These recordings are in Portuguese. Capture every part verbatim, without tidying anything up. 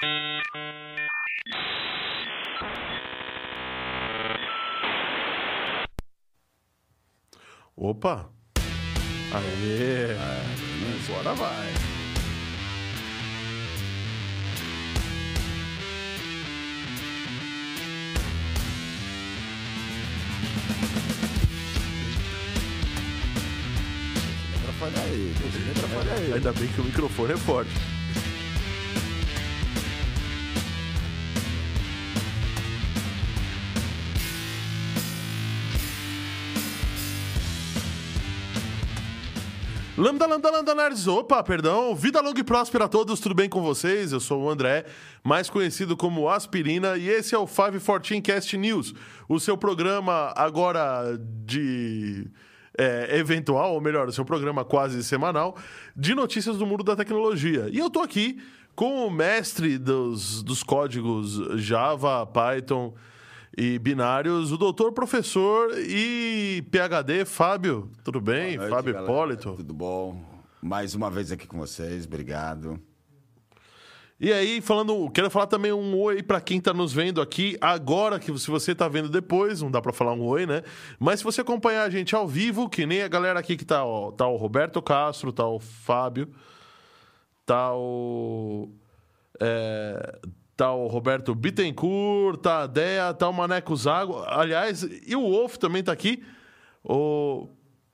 Opa! Aê! É, agora vai! Atrapalha aí, atrapalha aí. Ainda bem que o microfone é forte. Lambda, lambda, lambda, nerds. Opa, perdão. Vida longa e próspera a todos. Tudo bem com vocês? Eu sou o André, mais conhecido como Aspirina, e esse é o quinhentos e quatorze Cast News, o seu programa agora de... É, eventual, ou melhor, o seu programa quase semanal de notícias do mundo da tecnologia. E eu tô aqui com o mestre dos, dos códigos Java, Python e binários, o doutor, professor e PhD, Fábio. Tudo bem? Boa noite, Fábio galera. Hipólito. Tudo bom? Mais uma vez aqui com vocês, obrigado. E aí, falando, quero falar também um oi para quem tá nos vendo aqui agora, que se você tá vendo depois, não dá para falar um oi, né? Mas se você acompanhar a gente ao vivo, que nem a galera aqui que tá, ó, tá o Roberto Castro, tá o Fábio, tá o... É, tá o Roberto Bittencourt, tá a Dea, tá o Maneco Zago. Aliás, e o Wolf também tá aqui. O...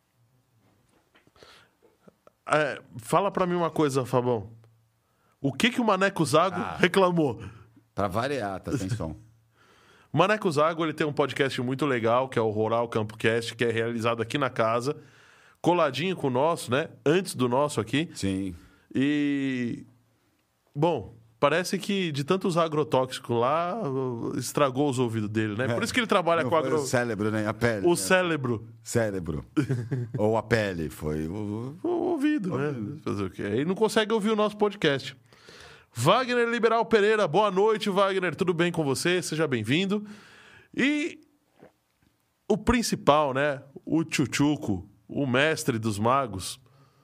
É, fala para mim uma coisa, Fabão. O que, que o Maneco Zago ah, reclamou? Pra variar, tá sem som. O Maneco Zago, ele tem um podcast muito legal, que é o Rural CampoCast, que é realizado aqui na casa, coladinho com o nosso, né? Antes do nosso aqui. Sim. E... Bom, parece que de tantos agrotóxicos lá, estragou os ouvidos dele, né? Por isso que ele trabalha Não com foi agro... o cérebro, né? A pele. O né? cérebro. Cérebro. Ou a pele, foi o... O ouvido, né? Fazer o quê? Aí não consegue ouvir o nosso podcast. Wagner Liberal Pereira, boa noite, Wagner. Tudo bem com você? Seja bem-vindo. E o principal, né? O Tchutchuco, o mestre dos magos,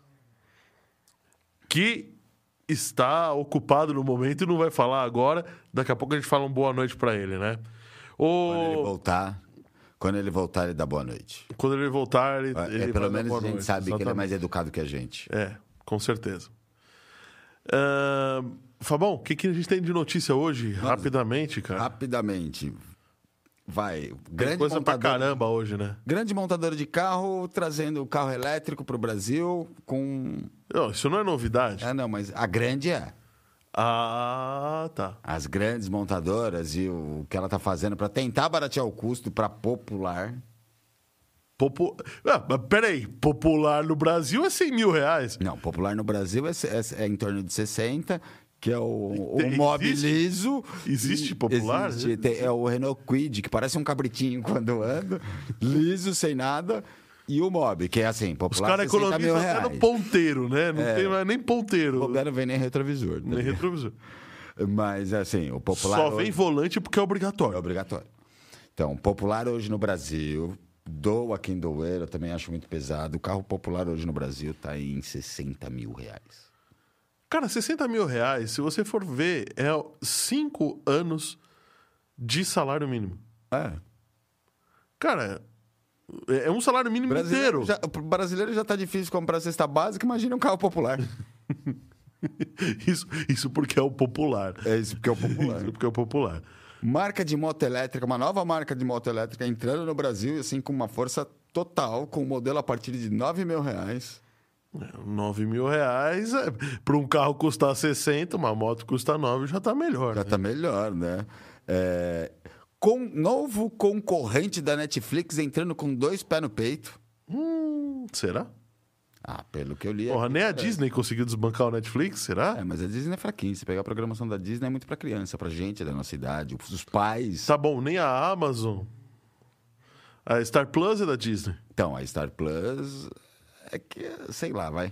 que está ocupado no momento e não vai falar agora. Daqui a pouco a gente fala uma boa noite para ele, né? O... Quando ele voltar... Quando ele voltar, ele dá boa noite. Quando ele voltar, ele, é, ele pelo menos a gente noite, sabe exatamente. que ele é mais educado que a gente. É, com certeza. Uh, Fabão, o que, que a gente tem de notícia hoje? Vamos, rapidamente, cara. Rapidamente. Vai. Grande tem coisa montador, pra caramba hoje, né? Grande montadora de carro, trazendo o carro elétrico pro Brasil com... Não, isso não é novidade. É, não, mas a grande é. Ah, tá. As grandes montadoras e o que ela tá fazendo para tentar baratear o custo para popular. Popu... Ah, mas peraí, popular no Brasil é cem mil reais? Não, popular no Brasil é, é, é em torno de sessenta, que é o, o Existe? Mob liso. Existe popular? Existe, tem, é o Renault Kwid, que parece um cabritinho quando anda, liso, sem nada. E o Mob, que é assim, popular, os caras economizam até no ponteiro, né? Não é, tem mais nem ponteiro. O não vem nem retrovisor. Nem retrovisor. Mas, assim, o popular... Só vem hoje... volante porque é obrigatório. É obrigatório. Então, popular hoje no Brasil, doa quem doer, eu também acho muito pesado. O carro popular hoje no Brasil está em sessenta mil reais. Cara, sessenta mil reais, se você for ver, é cinco anos de salário mínimo. É. Cara... É um salário mínimo brasileiro inteiro. Já, o brasileiro já tá difícil comprar cesta básica, imagina um carro popular. isso, isso porque é o popular. É isso porque é o popular. Isso porque é o popular. Marca de moto elétrica, uma nova marca de moto elétrica entrando no Brasil, assim, com uma força total, com um modelo a partir de nove mil reais. nove mil reais, é, para um carro custar sessenta, uma moto custa nove, já tá melhor. Já né? tá melhor, né? É... Com novo concorrente da Netflix entrando com dois pés no peito. Hum, será? Ah, pelo que eu li... Porra, aqui, nem a é. Disney conseguiu desbancar o Netflix, será? É, mas a Disney é fraquinha. Se pegar a programação da Disney é muito pra criança, pra gente da nossa idade, os pais. Tá bom, nem a Amazon. A Star Plus é da Disney. Então, a Star Plus é que, sei lá, vai.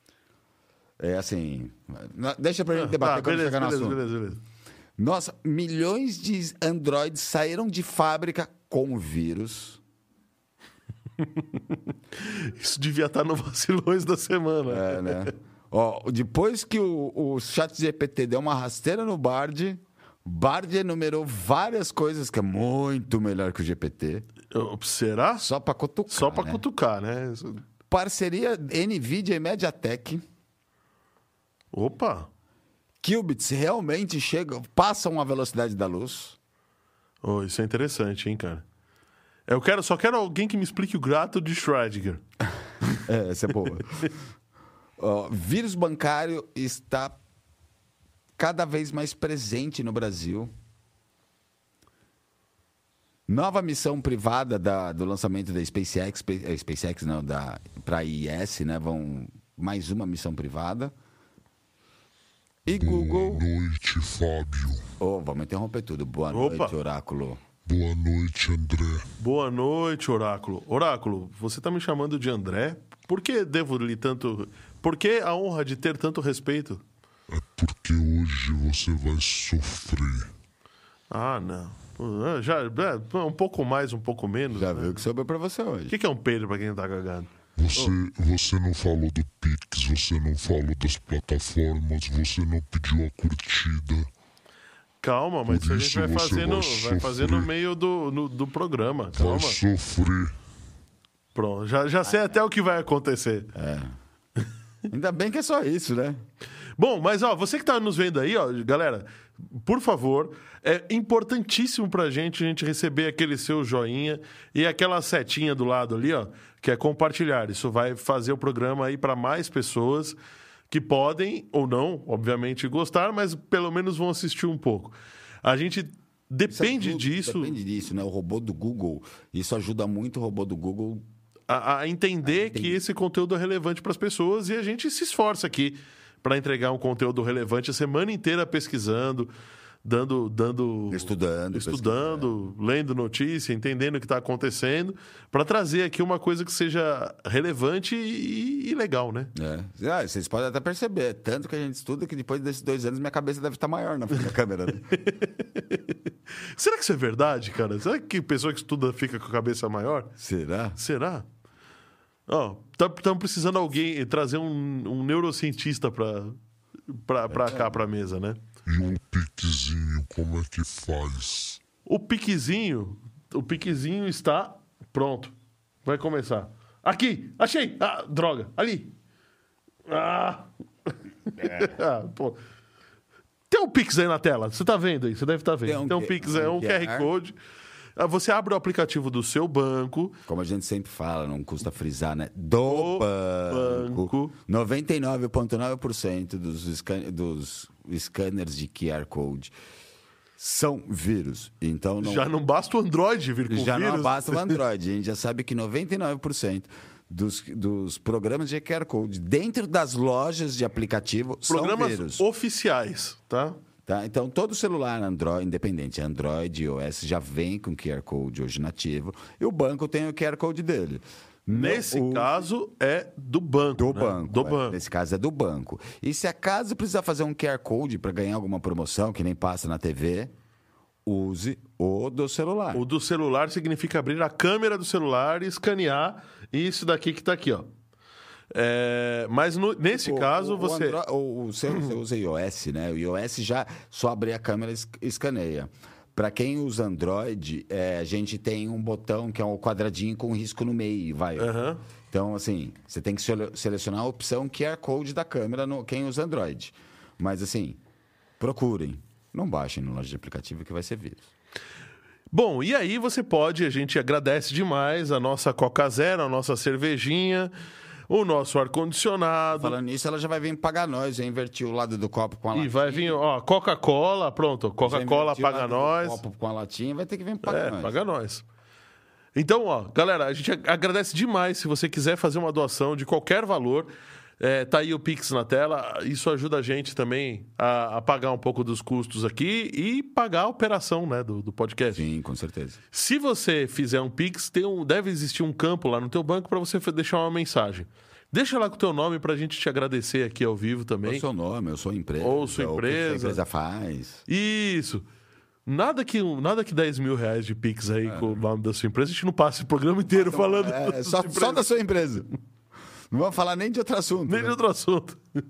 É assim... Deixa pra gente debater ah, quando beleza, chegar no beleza, assunto. beleza, beleza. Nossa, milhões de Androids saíram de fábrica com vírus. Isso devia estar no Vacilões da Semana. É, né? Ó, depois que o, o ChatGPT deu uma rasteira no Bard, Bard enumerou várias coisas que é muito melhor que o G P T. Será? Só pra cutucar, Só pra né? cutucar, né? Parceria NVIDIA e MediaTek. Opa! Qubits realmente chegam, passam a velocidade da luz. Oh, isso é interessante, hein, cara? Eu quero, só quero alguém que me explique o gato de Schrödinger. É, essa é boa. Ó, vírus bancário está cada vez mais presente no Brasil. Nova missão privada da, do lançamento da SpaceX, eh, SpaceX não, da para I S, né? Vão mais uma missão privada. E Boa Google. noite, Fábio. Oh, vamos interromper tudo. Boa Opa. noite, Oráculo. Boa noite, André. Boa noite, Oráculo. Oráculo, você tá me chamando de André? Por que devo lhe tanto... Por que a honra de ter tanto respeito? É porque hoje você vai sofrer. Ah, não. Ah, Já, é, um pouco mais, um pouco menos. Já né? viu o que sobrou pra você O hoje. que que é um peido pra quem tá cagado? Você, você não falou do Pix, você não falou das plataformas, você não pediu a curtida. Calma, mas Por isso a gente isso vai você fazer, no, vai vai fazer no sofrer. meio do, no- do programa. Vai Calma. sofrer. Pronto, já, já sei até o que vai acontecer. Ainda bem que é só isso, né? Bom, mas ó, você que tá nos vendo aí, ó, galera, por favor, é importantíssimo pra gente a gente receber aquele seu joinha e aquela setinha do lado ali, ó, que é compartilhar. Isso vai fazer o programa aí para mais pessoas que podem ou não, obviamente, gostar, mas pelo menos vão assistir um pouco. A gente depende Isso ajuda- disso Depende disso, né? O robô do Google. Isso ajuda muito o robô do Google. a, a entender Ah, entendi. que esse conteúdo é relevante para as pessoas e a gente se esforça aqui para entregar um conteúdo relevante a semana inteira pesquisando, dando, dando Estudando, estudando, lendo notícia, entendendo o que está acontecendo, para trazer aqui uma coisa que seja relevante e, e legal, né? É. Ah, vocês podem até perceber. Tanto que a gente estuda que depois desses dois anos minha cabeça deve estar maior na frente da câmera. Né? Será que isso é verdade, cara? Será que pessoa que estuda fica com a cabeça maior? Será? Será? Ó, estamos precisando alguém trazer um, um neurocientista para cá, para a mesa, né? E um Pixinho, como é que faz? O piquezinho, o piquezinho está pronto. Vai começar. Aqui, achei. Ah, droga, ali. Ah. Ah, pô. Tem um Pix aí na tela. Você tá vendo aí? Você deve estar vendo. Tem um Tem um Q- Pix, é um um Q R Q R. Code. Ah, Você abre o aplicativo do seu banco. Como a gente sempre fala, não custa frisar, né? Do, Do banco. banco. noventa e nove vírgula nove por cento dos, scan dos scanners de Q R Code são vírus. Então não, Já não basta o Android vir com já vírus. não basta o Android. A gente já sabe que noventa e nove por cento dos, dos programas de Q R Code dentro das lojas de aplicativo Programas são vírus. oficiais, tá? Tá? Então, todo celular Android, independente, Android e iOS, já vem com Q R Code hoje nativo. E o banco tem o Q R Code dele. Nesse o... caso, é do banco. Do né? banco. Do é. banco. Nesse caso é do banco. E se acaso precisar fazer um Q R Code para ganhar alguma promoção, que nem passa na T V, use o do celular. O do celular significa abrir a câmera do celular e escanear isso daqui que tá aqui, ó. É, mas no- nesse O- caso, o, você... O, Andro... o, o seu, você usa iOS, né? O iOS já só abrir a câmera e es- escaneia. Para quem usa Android, é, a gente tem um botão que é um quadradinho com um risco no meio, vai. Aham. Então, assim, você tem que sele- selecionar a opção Q R Code da câmera no quem usa Android. Mas, assim, procurem. Não baixem no loja de aplicativo que vai ser vírus. Bom, e aí você pode, a gente agradece demais a nossa Coca Zero, a nossa cervejinha, o nosso ar-condicionado. Falando nisso, ela já vai vir pagar nós. Eu inverti o lado do copo com a E latinha. vai vir, ó, Coca-Cola, pronto, Já Coca-Cola inverti o paga lado do nós. copo com a latinha, vai ter que vir pagar É, nós. paga nós. Então, ó, galera, a gente agradece demais se você quiser fazer uma doação de qualquer valor. É, tá aí o Pix na tela. Isso ajuda a gente também a, a pagar um pouco dos custos aqui e pagar a operação, né, do, do podcast. Sim, com certeza. Se você fizer um Pix, tem um, deve existir um campo lá no teu banco para você fe- deixar uma mensagem. Deixa lá com o teu nome para a gente te agradecer aqui ao vivo Eu também. sou nome, eu sou empresa. Ou sua o que a empresa. empresa faz. Isso. Nada que, nada que dez mil reais de Pix aí com o nome da sua empresa, a gente não passa o programa inteiro falando. É, da só, sua só da empresa. sua empresa. Não vamos falar nem de outro assunto. Nem né? de outro assunto.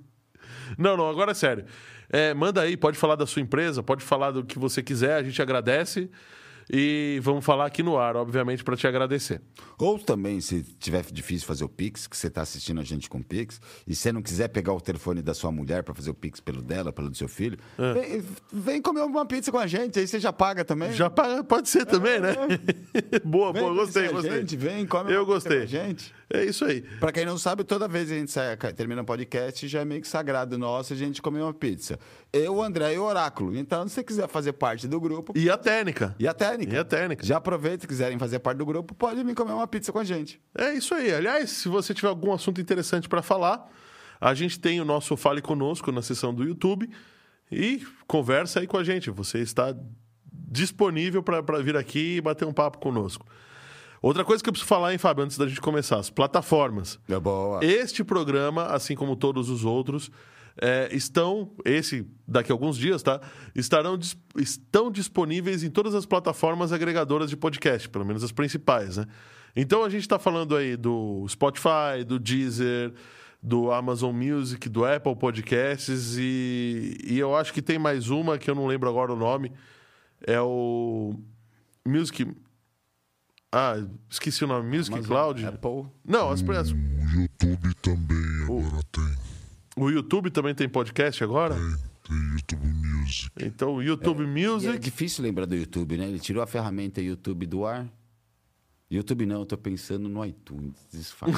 Não, não, agora é sério. É, manda aí, pode falar da sua empresa, pode falar do que você quiser, a gente agradece. E vamos falar aqui no ar, obviamente, para te agradecer. Ou também, se tiver difícil fazer o Pix, que você está assistindo a gente com o Pix, e você não quiser pegar o telefone da sua mulher para fazer o Pix pelo dela, pelo do seu filho, é. vem, vem comer uma pizza com a gente, aí você já paga também. Já paga, pode ser também, é. né? boa, vem boa, gostei, gostei. Gente, vem, come Eu uma gostei. pizza com a gente. É isso aí. Para quem não sabe, toda vez que a gente sai, termina o podcast, já é meio que sagrado nosso a gente comer uma pizza. Eu, o André e o Oráculo. Então, se você quiser fazer parte do grupo... E a técnica. E a técnica. E a técnica. Já aproveita, se quiserem fazer parte do grupo, pode vir comer uma pizza com a gente. É isso aí. Aliás, se você tiver algum assunto interessante para falar, a gente tem o nosso Fale Conosco na seção do YouTube e conversa aí com a gente. Você está disponível para vir aqui e bater um papo conosco. Outra coisa que eu preciso falar, hein, Fábio, antes da gente começar, as plataformas. É boa. Este programa, assim como todos os outros, é, estão, esse daqui a alguns dias, tá? Estarão, estão disponíveis em todas as plataformas agregadoras de podcast, pelo menos as principais, né? Então a gente está falando aí do Spotify, do Deezer, do Amazon Music, do Apple Podcasts e, e eu acho que tem mais uma que eu não lembro agora o nome, é o Music... Ah, esqueci o nome. Music Amazon, Cloud? Apple. Não, as... O YouTube também agora tem. O YouTube também tem podcast agora? Tem, tem YouTube Music. Então, o YouTube E Music... é difícil lembrar do YouTube, né? Ele tirou a ferramenta YouTube do ar. YouTube não, eu tô pensando no iTunes. Desfaz.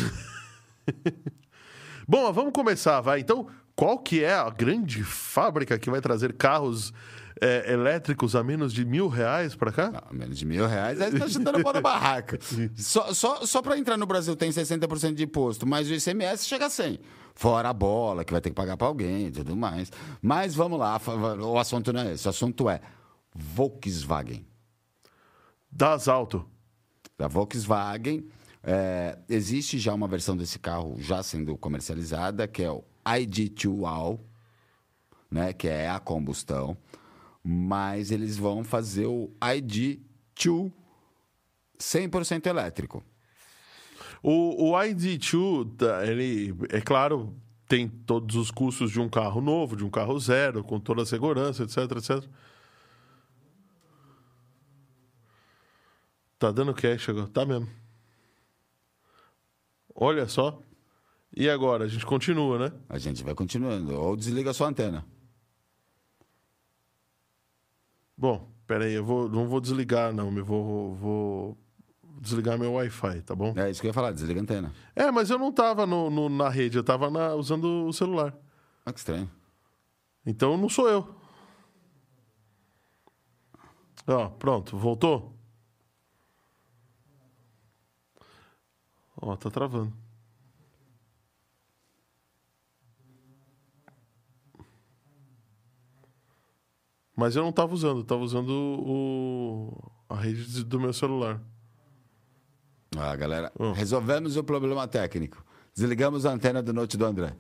Bom, vamos começar, vai. Então, qual que é a grande fábrica que vai trazer carros é, elétricos a menos de mil reais para cá? Não, menos de mil reais, aí você tá chutando a bola da barraca. Só, só, só para entrar no Brasil tem sessenta por cento de imposto, mas o I C M S chega a cem. Fora a bola, que vai ter que pagar para alguém e tudo mais. Mas vamos lá, o assunto não é esse. O assunto é Volkswagen. Das Auto. Da Volkswagen, é, existe já uma versão desse carro já sendo comercializada, que é o I D dois All, né, que é a combustão. Mas eles vão fazer o I D dois cem por cento elétrico. O, o I D dois, ele, é claro, tem todos os custos de um carro novo, de um carro zero, com toda a segurança, etc, etcétera. Tá dando cash agora? Tá mesmo. Olha só. E agora? A gente continua, né? A gente vai continuando. Ou desliga a sua antena. Bom, peraí, eu vou, não vou desligar, não. Eu vou, vou desligar meu Wi-Fi, tá bom? É isso que eu ia falar, desliga a antena. É, mas eu não tava no, no- na rede, eu tava na- usando o celular. Ah, que estranho. Então não sou eu. Ó, pronto, voltou? Ó, tá travando. Mas eu não tava usando, eu tava usando o, a rede do meu celular. Ah, galera, Hum. resolvemos o problema técnico. Desligamos a antena do note do André.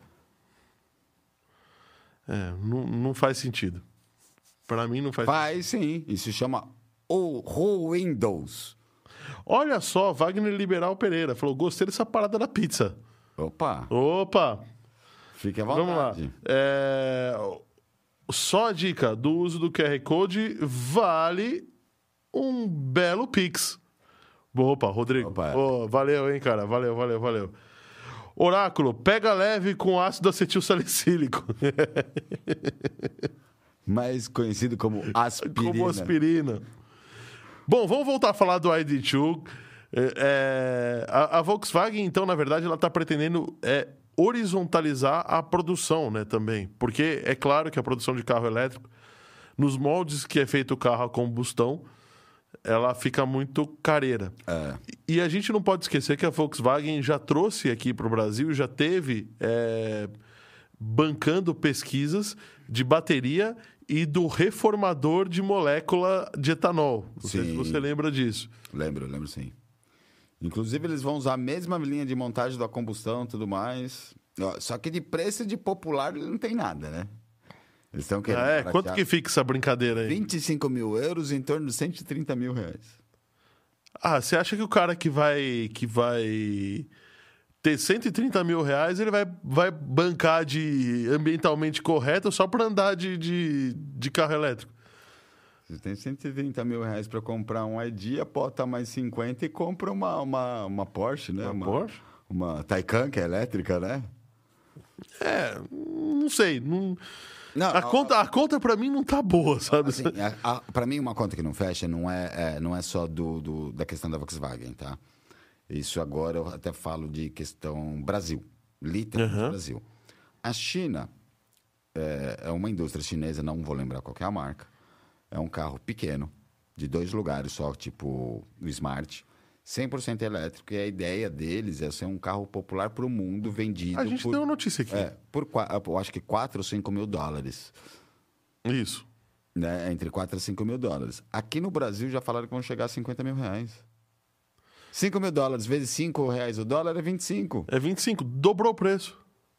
É, não, não faz sentido. Pra mim não faz Faz sim, isso chama o Windows. Olha só, Wagner Liberal Pereira falou: gostei dessa parada da pizza. Opa, Opa! fique à Vamos lá. vontade. É, Só a dica do uso do Q R Code vale um belo Pix. Opa, Rodrigo. Opa. Ô, valeu, hein, cara. Valeu, valeu, valeu. Oráculo, pega leve com ácido acetil salicílico. Mais conhecido como aspirina. Como aspirina. Bom, vamos voltar a falar do I D dois. É, é, a, a Volkswagen, então, na verdade, ela está pretendendo é, horizontalizar a produção, né, também. Porque é claro que a produção de carro elétrico, nos moldes que é feito o carro a combustão, ela fica muito careira. É. E a gente não pode esquecer que a Volkswagen já trouxe aqui para o Brasil, já teve é, bancando pesquisas de bateria e do reformador de molécula de etanol. Não sei se Sim. você lembra disso. Lembro, lembro sim. Inclusive, eles vão usar a mesma linha de montagem da combustão e tudo mais. Ó, só que de preço de popular ele não tem nada, né? Eles estão querendo. Ah, é? baratear Quanto que fica essa brincadeira aí? vinte e cinco mil euros em torno de cento e trinta mil reais. Ah, você acha que o cara que vai, que vai ter cento e trinta mil reais, ele vai, vai bancar de ambientalmente correto só para andar de, de, de carro elétrico. Você tem cento e trinta mil reais para comprar um I D, aporta mais cinquenta e compra uma, uma, uma Porsche, né? Uma, uma Porsche? Uma Taycan, que é elétrica, né? É, não sei. Não... Não, a, a, conta, a conta para mim não tá boa, sabe? Assim, para mim, uma conta que não fecha não é, é, não é só do, do, da questão da Volkswagen, tá? Isso agora eu até falo de questão Brasil, literalmente Uhum. Brasil. A China é, é uma indústria chinesa, não vou lembrar qual que é a marca. É um carro pequeno, de dois lugares só, tipo o Smart, cem por cento elétrico. E a ideia deles é ser um carro popular para o mundo, vendido A gente por, deu uma notícia aqui. É, por, eu acho que quatro ou cinco mil dólares. Isso. Né? Entre quatro e cinco mil dólares. Aqui no Brasil já falaram que vão chegar a cinquenta mil reais. cinco mil dólares vezes cinco reais o dólar é vinte e cinco. É vinte e cinco, dobrou o preço.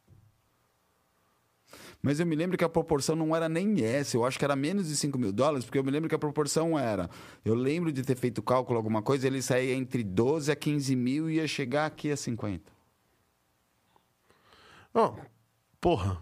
Mas eu me lembro que a proporção não era nem essa. Eu acho que era menos de cinco mil dólares, porque eu me lembro que a proporção era... Eu lembro de ter feito cálculo, alguma coisa, ele saía entre doze a quinze mil e ia chegar aqui a cinquenta. Oh, porra.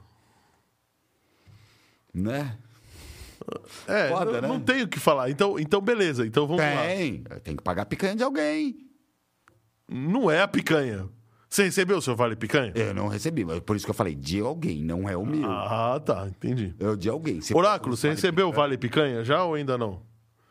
Né? É, Foda, eu né? não tenho o que falar. Então, então beleza. Então vamos lá. Tem. Tem que pagar picanha de alguém. Não é a picanha. Você recebeu o seu vale picanha? Eu não recebi, mas por isso que eu falei, de alguém, não é o meu. Ah, tá. Entendi. É o de alguém. Você Oráculo, você vale recebeu o picanha? vale picanha já ou ainda não?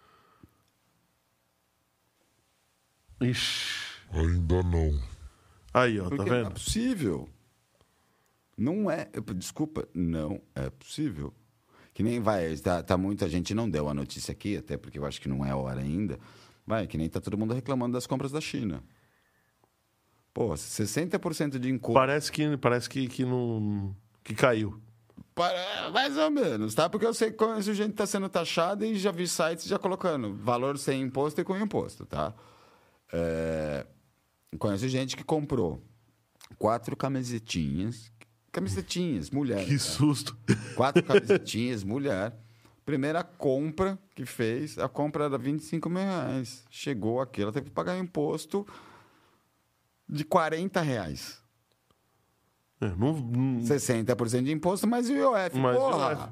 Ixi. Ainda não. Aí, ó, Porque tá não é vendo? possível. Não é. eu- Desculpa, não é possível. Que nem vai, tá, tá muita gente não deu a notícia aqui, até porque eu acho que não é hora ainda. Vai, que nem tá todo mundo reclamando das compras da China. Pô, sessenta por cento de encontro. Parece que, parece que, que não. Que caiu. Para, mais ou menos, tá? Porque eu sei que conheço gente que tá sendo taxada e já vi sites já colocando valor sem imposto e com imposto, tá? É, conheço gente que comprou quatro camisetinhas. Camisetinhas, mulher. Que tá? susto. Quatro camisetinhas, mulher. Primeira compra que fez, a compra era vinte e cinco mil reais. Chegou aqui, ela teve que pagar imposto de quarenta reais. É, não, não- sessenta por cento de imposto, mais o I O F. Mais o Porra! I O F.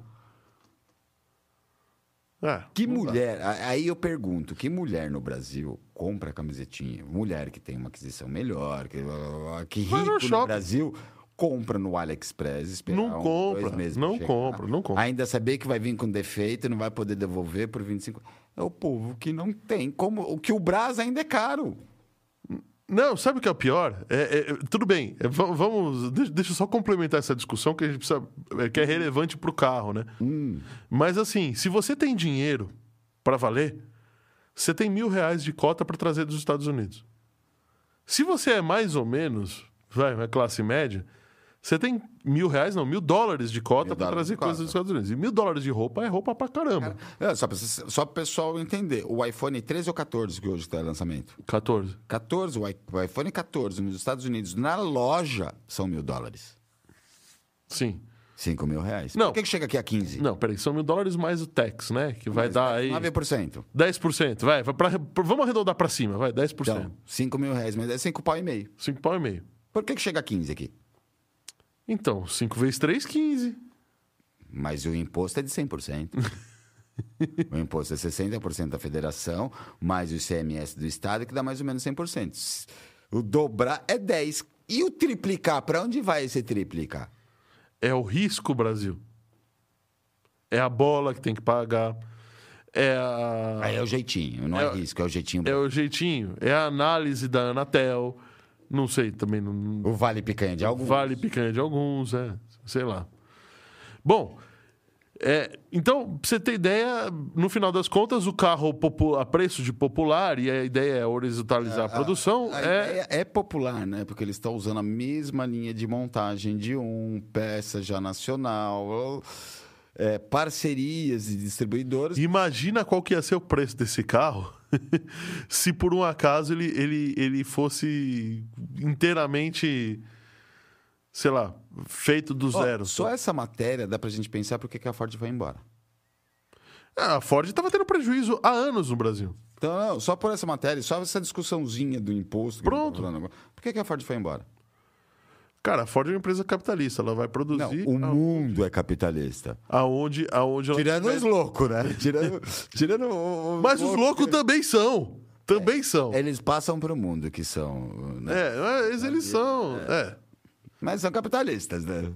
É, Que não dá. mulher... a- Aí eu pergunto, que mulher no Brasil compra camisetinha? Mulher que tem uma aquisição melhor, que, que Vai no rico no, shopping. Brasil... Compra no AliExpress, esperar Não um, compra, dois meses não pra chegar. compra, não compra. Ainda saber que vai vir com defeito e não vai poder devolver por vinte e cinco... É o povo que não tem como... O que o Brás ainda é caro. Não, sabe o que é o pior? É, é, tudo bem, é, va- vamos. Deixa, deixa eu só complementar essa discussão que a gente precisa. É, que é relevante pro carro, né? Hum. Mas assim, se você tem dinheiro para valer, você tem mil reais de cota para trazer dos Estados Unidos. Se você é mais ou menos, vai, uma classe média, você tem mil reais, não, mil dólares de cota Mil para dólares trazer de coisas cota. dos Estados Unidos. E mil dólares de roupa é roupa pra caramba. É, só para só o pessoal entender. O iPhone treze ou quatorze, que hoje está em lançamento? quatorze. quatorze, o i- o iPhone quatorze nos Estados Unidos, na loja, são mil dólares. Sim. cinco mil reais. Não. Por que, que chega aqui a quinze? Não, peraí, são mil dólares mais o tax, né? Que vai Mas dar é aí. nove por cento. dez por cento, vai. vai pra, vamos arredondar pra cima, vai, dez por cento. Então, cinco mil reais, mas é cinco pau e meio. cinco pau e meio. Por que, que chega a quinze aqui? Então, cinco vezes três, quinze. Mas o imposto é de cem por cento. O imposto é sessenta por cento da federação, mais o I C M S do estado, que dá mais ou menos cem por cento. O dobrar é dez. E o triplicar? Para onde vai esse triplicar? É o risco, Brasil. É a bola que tem que pagar. É a... Aí é o jeitinho, não é, É o- risco, é o jeitinho. É o jeitinho. É a análise da Anatel. Não sei, também não... O vale picanha de algum. Vale picanha de alguns, é. Sei lá. Bom, é, então, pra você ter ideia, no final das contas, o carro popu- a preço de popular, e a ideia é horizontalizar a, produção, A é... ideia é popular, né? Porque eles estão usando a mesma linha de montagem de um, peça já nacional, é, parcerias de distribuidores. Imagina qual que ia ser o preço desse carro se por um acaso ele, ele, ele fosse inteiramente, sei lá, feito do Ó, zero. só essa matéria dá pra gente pensar por que que a Ford vai embora. Ah, a Ford estava tendo prejuízo há anos no Brasil. Então, não, só por essa matéria, só essa discussãozinha do imposto. que Pronto. eu tô falando agora, por que que a Ford foi embora? Cara, a Ford é uma empresa capitalista, ela vai Não, produzir... o mundo é capitalista. Aonde, aonde ela Tirando tiver- os loucos, né? Tirando, tirando o- Mas os loucos também são. Também são. Eles passam para o mundo que são. Né? É, mas eles são. É. Mas são capitalistas, né?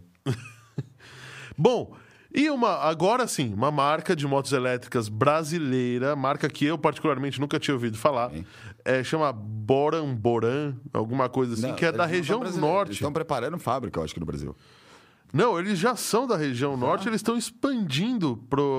Bom, e uma, agora sim, uma marca de motos elétricas brasileira, marca que eu particularmente nunca tinha ouvido falar, Sim. é, chama Boran Boran, alguma coisa assim, Não, que é da eles não região são brasileiros, Eles norte. estão preparando fábrica, eu acho que no Brasil. Não, eles já são da região norte, eles estão expandindo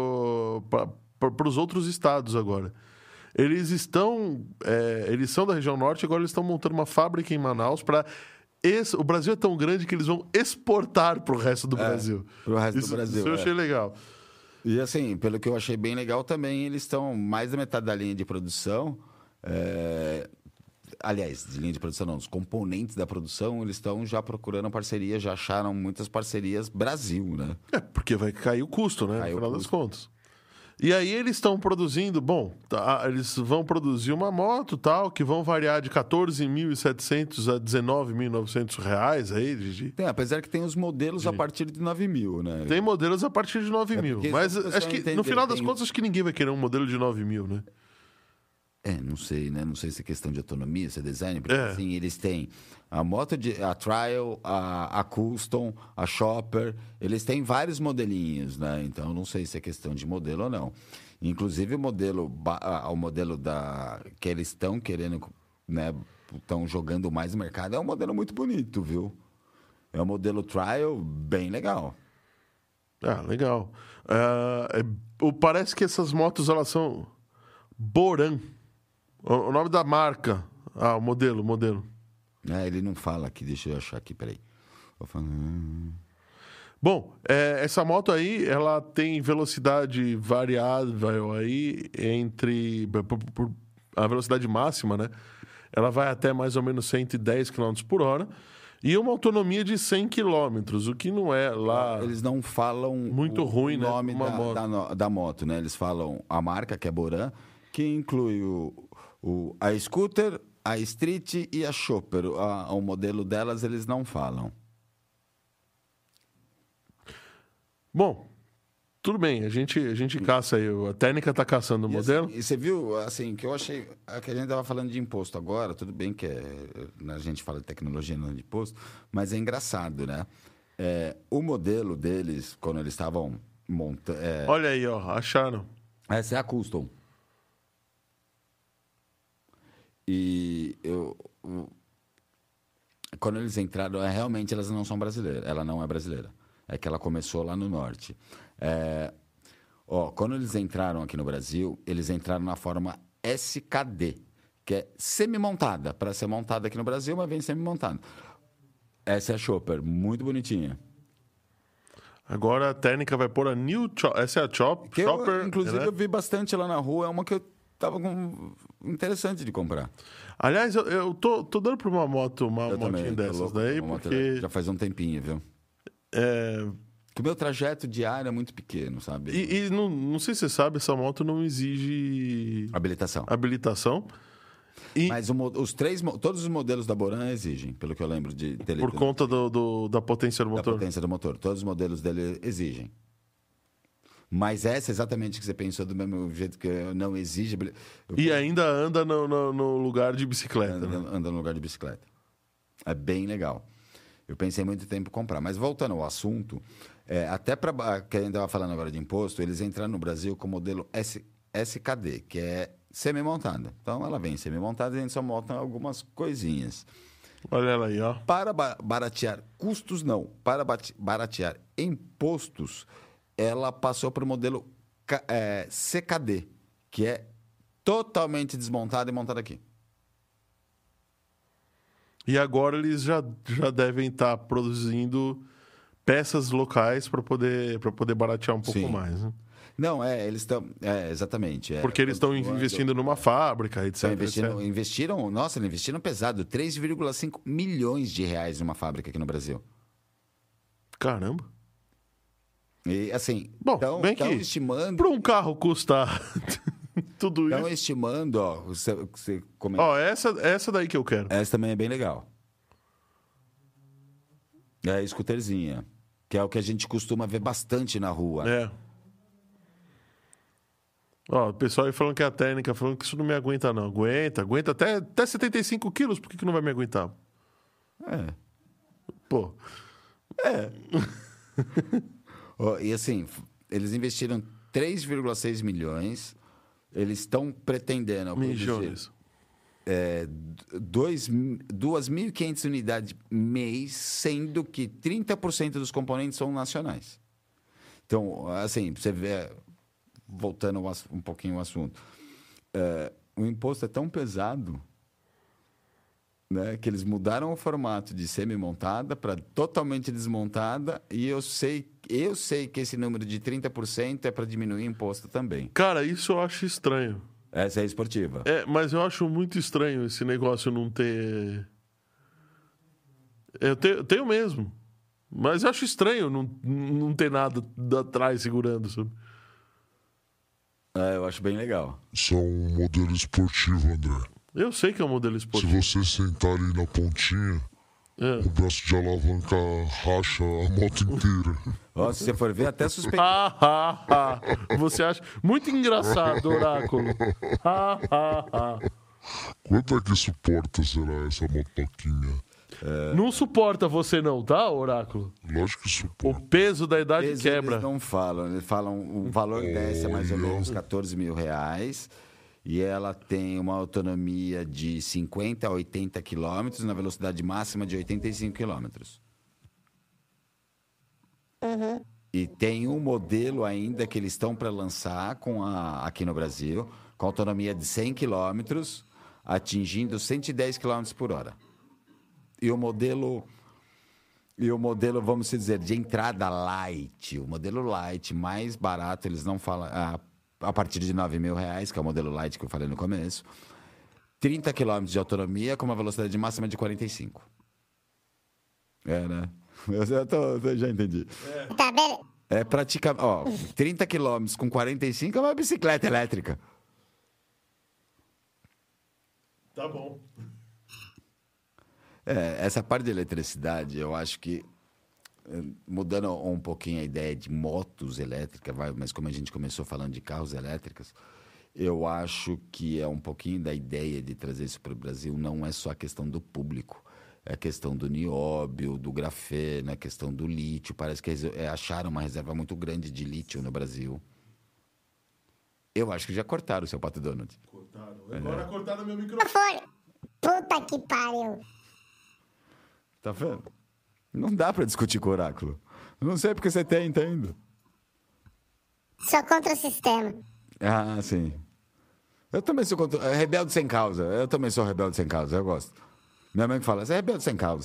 para os outros estados agora. Eles estão, é, eles são da região norte, agora eles estão montando uma fábrica em Manaus para... O Brasil é tão grande que eles vão exportar para o resto do Brasil. pro resto do Isso- Brasil, Isso eu é. achei legal. E assim, pelo que eu achei bem legal também, eles estão mais da metade da linha de produção. é, Aliás, de linha de produção não, os componentes da produção, eles estão já procurando parceria, já acharam muitas parcerias Brasil, né? É, porque vai cair o custo, né? Cai no o final das custo. contas. E aí eles estão produzindo, bom, tá, eles vão produzir uma moto tal, que vão variar de quatorze mil e setecentos a dezenove mil e novecentos reais aí, Gigi. Tem, apesar que tem os modelos a partir de nove mil, né? Tem modelos a partir de nove mil. porque Mas só pra acho você que, entender, no final das tem- contas, acho que ninguém vai querer um modelo de nove mil, né? É, não sei, né? Não sei se é questão de autonomia, se é design, porque É. assim, eles têm a moto, de, a Trial, a, a Custom, a Shopper, eles têm vários modelinhos, né? Então, não sei se é questão de modelo ou não. Inclusive, o modelo, ba- ah, o modelo da, que eles estão querendo, né? Estão jogando mais no mercado, é um modelo muito bonito, viu? É um modelo Trial bem legal. Ah, legal. Ah, é- o- parece que essas motos, elas são Boran. O, o nome da marca. Ah, o modelo, o modelo. É, ele não fala aqui, deixa eu achar aqui, peraí. Vou falar... hum. Bom, é, essa moto aí, ela tem velocidade variável aí entre... por- por- a velocidade máxima, né? Ela vai até mais ou menos cento e dez quilômetros por hora e uma autonomia de cem quilômetros, o que não é lá... Eles não falam Muito o, ruim, o né, nome uma da, moto. Da, no- da moto, né? Eles falam a marca, que é Boran, que inclui o, o, a Scooter, a Street e a Shopper. A- o modelo delas eles não falam. Bom, tudo bem, a gente, a gente caça aí, a técnica tá caçando o E, modelo. assim, e você viu, assim, que eu achei... é que a gente estava falando de imposto agora, tudo bem que é, a gente fala de tecnologia, não de imposto, mas é engraçado, né? É, o modelo deles, quando eles estavam montando... Olha aí, ó, acharam. Essa é a Custom. E eu, o- quando eles entraram, é, realmente elas não são brasileiras. Ela não é brasileira. É que ela começou lá no norte. É, ó, quando eles entraram aqui no Brasil, eles entraram na forma S K D, que é semi-montada. Para ser montada aqui no Brasil, mas vem semi-montada. Essa é a Shopper, muito bonitinha. Agora a técnica vai pôr a New Chopper. Essa é a Chop, Que eu, Chopper. inclusive, né? eu vi bastante lá na rua. É uma que eu tava com... interessante de comprar. Aliás, eu, eu tô, tô dando pra uma moto, uma Eu motinha também, tô dessas louco daí, por uma moto porque elétrica. Já faz um tempinho, viu? é, Que o meu trajeto diário é muito pequeno, sabe? e, e não, não sei se você sabe, essa moto não exige Habilitação. habilitação. E Mas o mo- os três, mo- todos os modelos da Boran exigem, pelo que eu lembro de ter por lido conta do, do- da potência do da motor. potência do motor. Todos os modelos dele exigem. Mas essa é exatamente o que você pensou do mesmo jeito que eu não exige. habili- eu- E ainda anda no, no- no lugar de bicicleta. anda, né? anda no lugar de bicicleta. É bem legal. Eu pensei muito tempo em comprar. Mas voltando ao assunto, é, até para que a gente estava falando agora de imposto, eles entraram no Brasil com o modelo S, SKD, que é semi-montada. Então ela vem semi-montada e a gente só monta algumas coisinhas. Olha ela aí, ó. Para ba- baratear custos, não. Para bate- baratear impostos, ela passou para o modelo K- é, C K D, que é totalmente desmontada e montada aqui. E agora eles já, já devem estar produzindo peças locais para poder, para poder baratear um pouco Sim. mais. Né? Não, é, eles estão... É, exatamente. É, Porque eles estão continuando- investindo numa fábrica, etcétera. Estão investindo, etcétera. investiram, nossa, eles investiram pesado, três vírgula cinco milhões de reais numa fábrica aqui no Brasil. Caramba. E assim, Bom, estão bem que estimando, para um carro custar tudo estão isso. estimando, ó, você, você comentou. Ó, essa, essa daí que eu quero. Essa também é bem legal. É, scooterzinha. Que é o que a gente costuma ver bastante na rua. É. Ó, o pessoal aí falando que é a técnica, falando que isso não me aguenta, não. Aguenta, aguenta até, até setenta e cinco quilos, por que, que não vai me aguentar? É. Pô. É. Ó, e assim, eles investiram três vírgula seis milhões. Eles estão pretendendo Milhões. É, dois, duas mil e quinhentas unidades mês, sendo que trinta por cento dos componentes são nacionais. Então, assim, você vê, voltando um pouquinho ao assunto, é, o imposto é tão pesado, né, que eles mudaram o formato de semi-montada para totalmente desmontada, e eu sei, eu sei que esse número de trinta por cento é para diminuir o imposto também. Cara, isso eu acho estranho. Essa é a esportiva. É, mas eu acho muito estranho esse negócio não ter... Eu tenho, eu tenho mesmo. Mas eu acho estranho não, não ter nada atrás segurando, sabe? É, eu acho bem legal. Isso é um modelo esportivo, André. Eu sei que é um modelo esportivo. Se você sentar ali na pontinha, É. o braço de alavanca racha a moto inteira. Ó, se você for ver, até suspeito. Ha, ha, ha. Você acha muito engraçado, Oráculo. Ha, ha, ha. Quanto é que suporta, será, essa motoquinha? Não suporta você não, tá, Oráculo? Lógico que O suporta. peso da idade Peso quebra. Eles não falam, eles falam o valor dessa é mais ou Olha. menos quatorze mil reais. E ela tem uma autonomia de cinquenta a oitenta quilômetros na velocidade máxima de oitenta e cinco quilômetros. Uhum. E tem um modelo ainda que eles estão para lançar com a, aqui no Brasil, com autonomia de cem quilômetros, atingindo cento e dez quilômetros por hora. E o modelo, e o modelo, vamos dizer, de entrada light, o modelo light mais barato, eles não falam, a, a partir de nove mil reais, que é o modelo light que eu falei no começo, trinta quilômetros de autonomia com uma velocidade máxima de quarenta e cinco. É, né? Eu, já tô, eu já entendi. Tá, beleza. É praticamente, ó, trinta quilômetros com quarenta e cinco é uma bicicleta elétrica. Tá bom. É, essa parte de eletricidade, eu acho que, mudando um pouquinho a ideia de motos elétricas, vai, mas como a gente começou falando de carros elétricos, eu acho que é um pouquinho da ideia de trazer isso para o Brasil, não é só a questão do público, é a questão do nióbio, do grafeno, a questão do lítio. Parece que eles é, acharam uma reserva muito grande de lítio no Brasil. Eu acho que já cortaram o seu Pato Donald. Cortaram. Agora cortaram meu microfone. Foi. Puta que pariu. Tá vendo? Não dá para discutir com o oráculo. Eu não sei porque você tem, entendo. Sou contra o sistema. Ah, sim. Eu também sou contra... é rebelde sem causa. Eu também sou rebelde sem causa, eu gosto. Minha mãe fala, você é rebelde sem causa.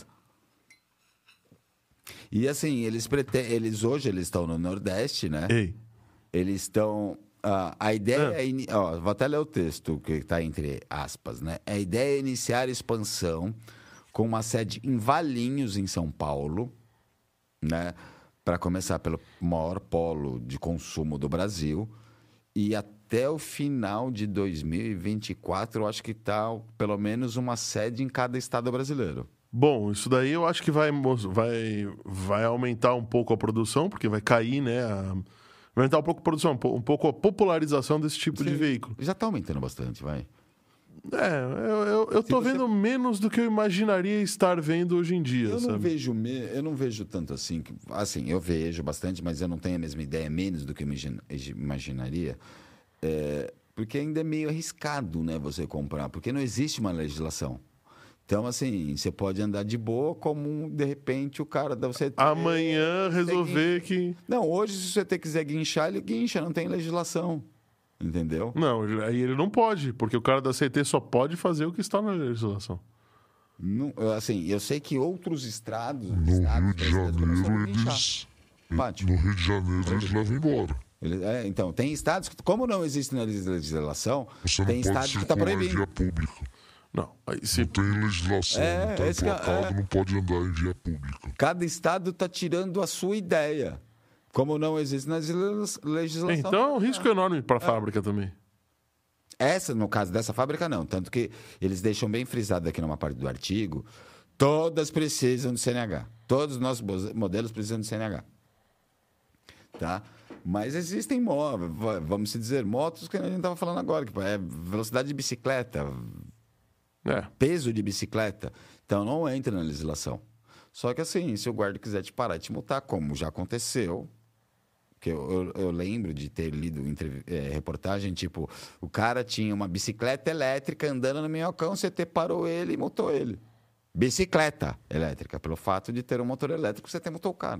E assim, eles pretendem... Eles, hoje eles estão no Nordeste, né? Ei. Eles estão... ah, a ideia Ah. é... ini- ó, vou até ler o texto que está entre aspas, né? A ideia é iniciar a expansão com uma sede em Valinhos, em São Paulo, né? Para começar pelo maior polo de consumo do Brasil. E até o final de dois mil e vinte e quatro, eu acho que está pelo menos uma sede em cada estado brasileiro. Bom, isso daí eu acho que vai, mos- vai, vai aumentar um pouco a produção, porque vai cair, né? a- vai aumentar um pouco a produção, um po- um pouco a popularização desse tipo de veículo. Já está aumentando bastante, vai. É, eu, eu, eu tô você- vendo menos do que eu imaginaria estar vendo hoje em dia, Eu não sabe? vejo me... eu não vejo tanto assim. que- Assim, eu vejo bastante, mas eu não tenho a mesma ideia, menos do que eu imagina- imaginaria. É, porque ainda é meio arriscado, né, você comprar, porque não existe uma legislação. Então, assim, você pode andar de boa, como de repente o cara dá você. Amanhã resolver que... Não, hoje, se você quiser guinchar, ele guincha, não tem legislação. Entendeu? Não, aí ele não pode, porque o cara da C T só pode fazer o que está na legislação. Não, assim, eu sei que outros estados. No estados Rio de brasileiros começaram a Janeiro, guinchar. eles... Pátio. No Rio de Janeiro, eles levam embora. Ele- é, então, tem estados que, como não existe na legislação, Você não tem pode estados que está circular em proibindo. via pública. Não, aí se... Não tem legislação, É, não está esse que é- emplacado, é. não pode andar em via pública. Cada estado está tirando a sua ideia. Como não existe na legisla- legislação. Então é um risco enorme para a fábrica também. Essa, no caso dessa fábrica, não. Tanto que eles deixam bem frisado aqui numa parte do artigo Todas precisam de C N H. Todos os nossos modelos precisam de C N H. Tá? Mas existem, mo- vamos dizer, motos que a gente estava falando agora, que é velocidade de bicicleta, É. peso de bicicleta. Então, não entra na legislação. Só que assim, se o guarda quiser te parar e te multar, como já aconteceu, que eu, eu, eu lembro de ter lido entrev- é, reportagem, tipo, o cara tinha uma bicicleta elétrica andando no minhocão, você te parou ele e multou ele. Bicicleta elétrica, pelo fato de ter um motor elétrico, você te multou o cara.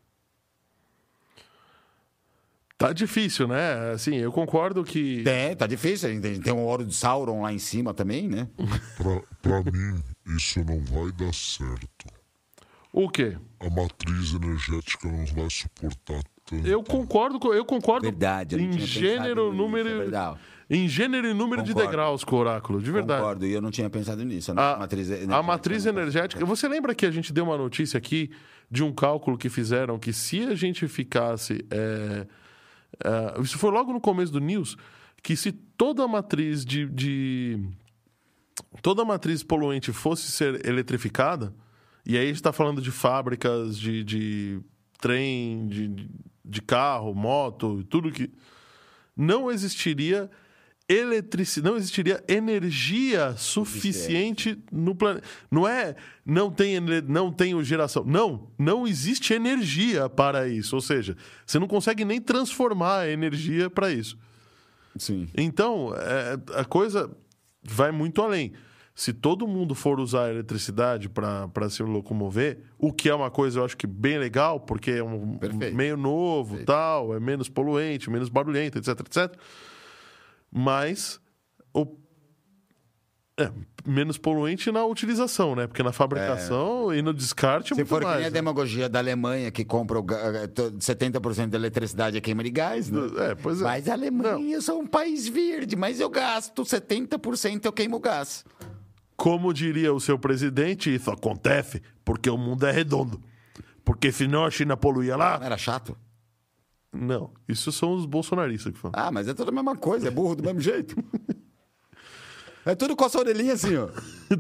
Tá difícil, né? Assim, eu concordo que... É, tá difícil, a gente tem um ouro de Sauron lá em cima também, né? Pra, pra mim, isso não vai dar certo. O quê? A matriz energética não vai suportar tanto. Eu concordo, com- eu concordo Verdade, eu não em tinha pensado gênero, nisso, número, é verdade. em gênero e número de Concordo. degraus com o oráculo, de verdade. Concordo, e eu não tinha pensado nisso. A, matriz a matriz energética. Você lembra que a gente deu uma notícia aqui de um cálculo que fizeram que se a gente ficasse. é, é, isso foi logo no começo do News, que se toda a matriz de. de- toda a matriz poluente fosse ser eletrificada, e aí a gente está falando de fábricas, de, de trem, de, de carro, moto, tudo que. Não existiria eletricidade, não existiria energia suficiente no planeta. Não é não tem, ener- não tem geração. Não, não existe energia para isso. Ou seja, você não consegue nem transformar a energia para isso. Sim. Então, é, a coisa vai muito além. Se todo mundo for usar a eletricidade para se locomover, o que é uma coisa, eu acho que bem legal, porque é um Perfeito. meio novo, Perfeito. tal, é menos poluente, menos barulhento, etc, etcétera. Mas o é, menos poluente na utilização, né? Porque na fabricação e no descarte é Se muito for que mais. nem a né? demagogia da Alemanha, que compra o ga- to- setenta por cento da eletricidade é queima de gás, né? É, pois é. Mas a Alemanha, eu sou um país verde, mas eu gasto setenta por cento, eu queimo gás. Como diria o seu presidente, isso acontece porque o mundo é redondo. Porque senão a China poluía lá. Não era chato? Não, isso são os bolsonaristas que falam. Ah, mas é tudo a mesma coisa, é burro do mesmo jeito. É tudo com a sua orelhinha assim, ó.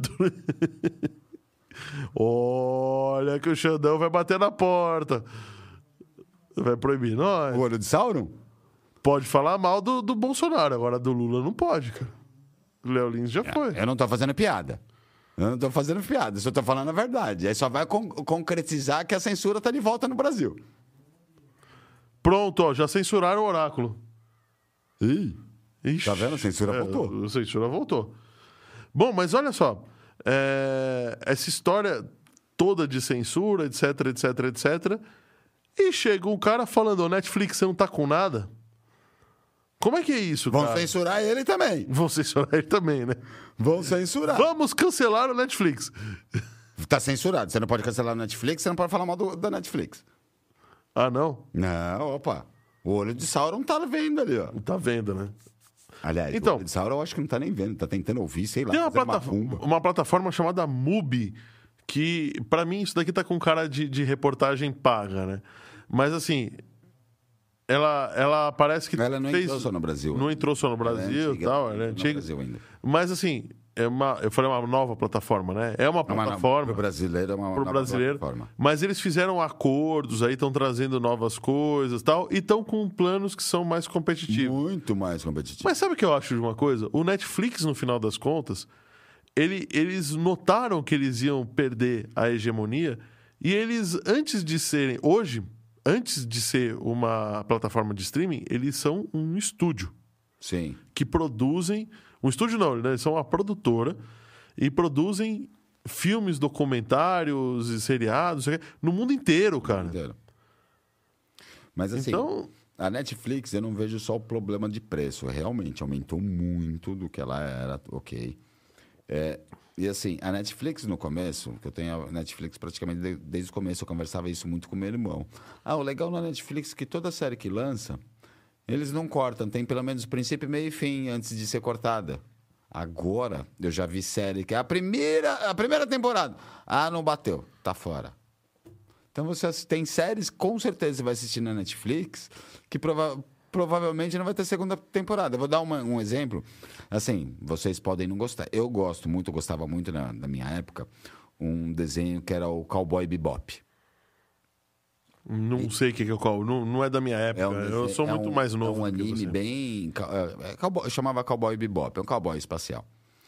Olha que o Xandão vai bater na porta. Vai proibir nós. O olho de Sauron? Pode falar mal do, do Bolsonaro, agora do Lula não pode, cara. O Léo Lins já foi. Eu não tô fazendo piada. Eu não tô fazendo piada, eu só tô falando a verdade. Aí só vai con- concretizar que a censura tá de volta no Brasil. Pronto, ó, já censuraram o oráculo. Ih, Ixi, tá vendo? A censura é, voltou. A censura voltou. Bom, mas olha só. é, essa história toda de censura, etc, etc, etcétera. E chega um cara falando, ô Netflix, você não tá com nada? Como é que é isso, Vão cara? censurar ele também. Vão censurar ele também, né? Vão censurar. Vamos cancelar o Netflix. Tá censurado. Você não pode cancelar a Netflix, você não pode falar mal do- da Netflix. Ah, não? Não, opa. O olho de Sauron tá vendo ali, ó. Tá vendo, né? Aliás, Então- o olho de Sauron eu acho que não tá nem vendo, tá tentando ouvir, sei lá, Tem uma, fazer plata- macumba. uma plataforma chamada Mubi, que, pra mim, isso daqui tá com cara de, de reportagem paga, né? Mas, assim, ela, ela parece que Ela não fez... entrou só no Brasil. Não entrou só no Ela é Brasil e antiga, tal, não ela é entrou no antiga. Brasil ainda. Mas, assim, é uma, eu falei uma nova plataforma, né? É uma É uma plataforma... Pro brasileiro é uma Pro nova brasileiro. plataforma. Mas eles fizeram acordos aí, estão trazendo novas coisas e tal, e estão com planos que são mais competitivos. Muito mais competitivo. Mas sabe o que eu acho de uma coisa? O Netflix, no final das contas, ele- eles notaram que eles iam perder a hegemonia e eles, antes de serem... Hoje, antes de ser uma plataforma de streaming, eles são um estúdio Sim. que produzem... Um estúdio não, né? Eles são uma produtora e produzem filmes, documentários e seriados sei lá, no mundo inteiro, cara. Inteiro. Mas assim, Então- a Netflix eu não vejo só o problema de preço. Realmente aumentou muito do que ela era, ok. É, e assim, a Netflix no começo, que eu tenho a Netflix praticamente de- desde o começo, eu conversava isso muito com meu irmão. Ah, o legal na Netflix é que toda série que lança, eles não cortam, tem pelo menos princípio, meio e fim antes de ser cortada. Agora, eu já vi série que é a primeira, a primeira temporada. Ah, não bateu, tá fora. Então você assi- tem séries, com certeza você vai assistir na Netflix, que prova- provavelmente não vai ter segunda temporada. Eu vou dar uma- um exemplo. Assim, vocês podem não gostar. Eu gosto muito, gostava muito na, na minha época, um desenho que era o Cowboy Bebop. Não sei o que que é qual. Não, não é da minha época. um eu desenho- sou é muito um- mais novo. É um do que anime você. bem... ca- é, é cowboy, chamava Cowboy Bebop, é um cowboy espacial.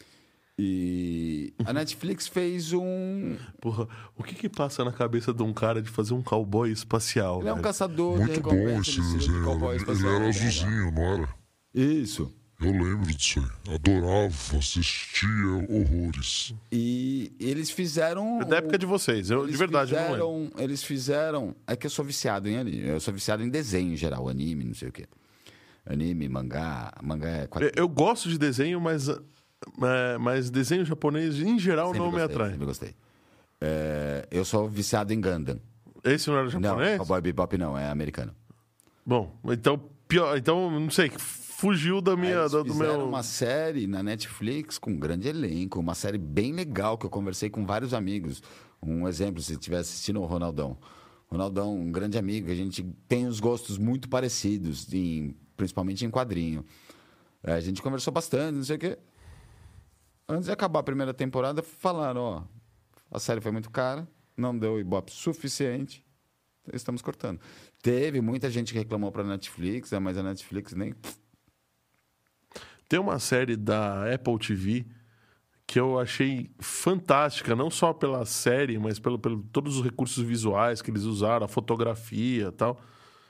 E a Netflix fez um... Porra, o que que passa na cabeça de um cara de fazer um cowboy espacial? Ele é um velho? caçador de Muito bom recompensa esse no estilo de desenho. cowboy Ele, ele espacial. era azulzinho, não era? Isso. Eu lembro disso aí. Adorava, assistia horrores. E eles fizeram... É da época de vocês. Eu, Eles de verdade, eu não lembro. fizeram, Eles fizeram... É que eu sou viciado em anime. Eu sou viciado em desenho em geral. Anime, não sei o quê. Anime, mangá... Mangá é... Eu, quadrinho. eu gosto de desenho, mas, é, mas desenho japonês, em geral, Sempre não me gostei, atrai. Sempre gostei. É, eu sou viciado em Gundam. Esse não era Não, japonês? Cowboy Bebop não, é americano. Bom, então, pior, então, não sei, fugiu da Aí minha, eles do, do fizeram meu... uma série na Netflix com um grande elenco, uma série bem legal que eu conversei com vários amigos. Um exemplo, se estiver assistindo o Ronaldão. Ronaldão, um grande amigo, a gente tem os gostos muito parecidos, em, principalmente em quadrinho. É, a gente conversou bastante, não sei o quê. Antes de acabar a primeira temporada, falaram, ó, a série foi muito cara, não deu ibope suficiente, estamos cortando. Teve muita gente que reclamou para a Netflix, né, mas a Netflix nem... Tem uma série da Apple T V que eu achei fantástica, não só pela série, mas pelo, pelo todos os recursos visuais que eles usaram, a fotografia e tal,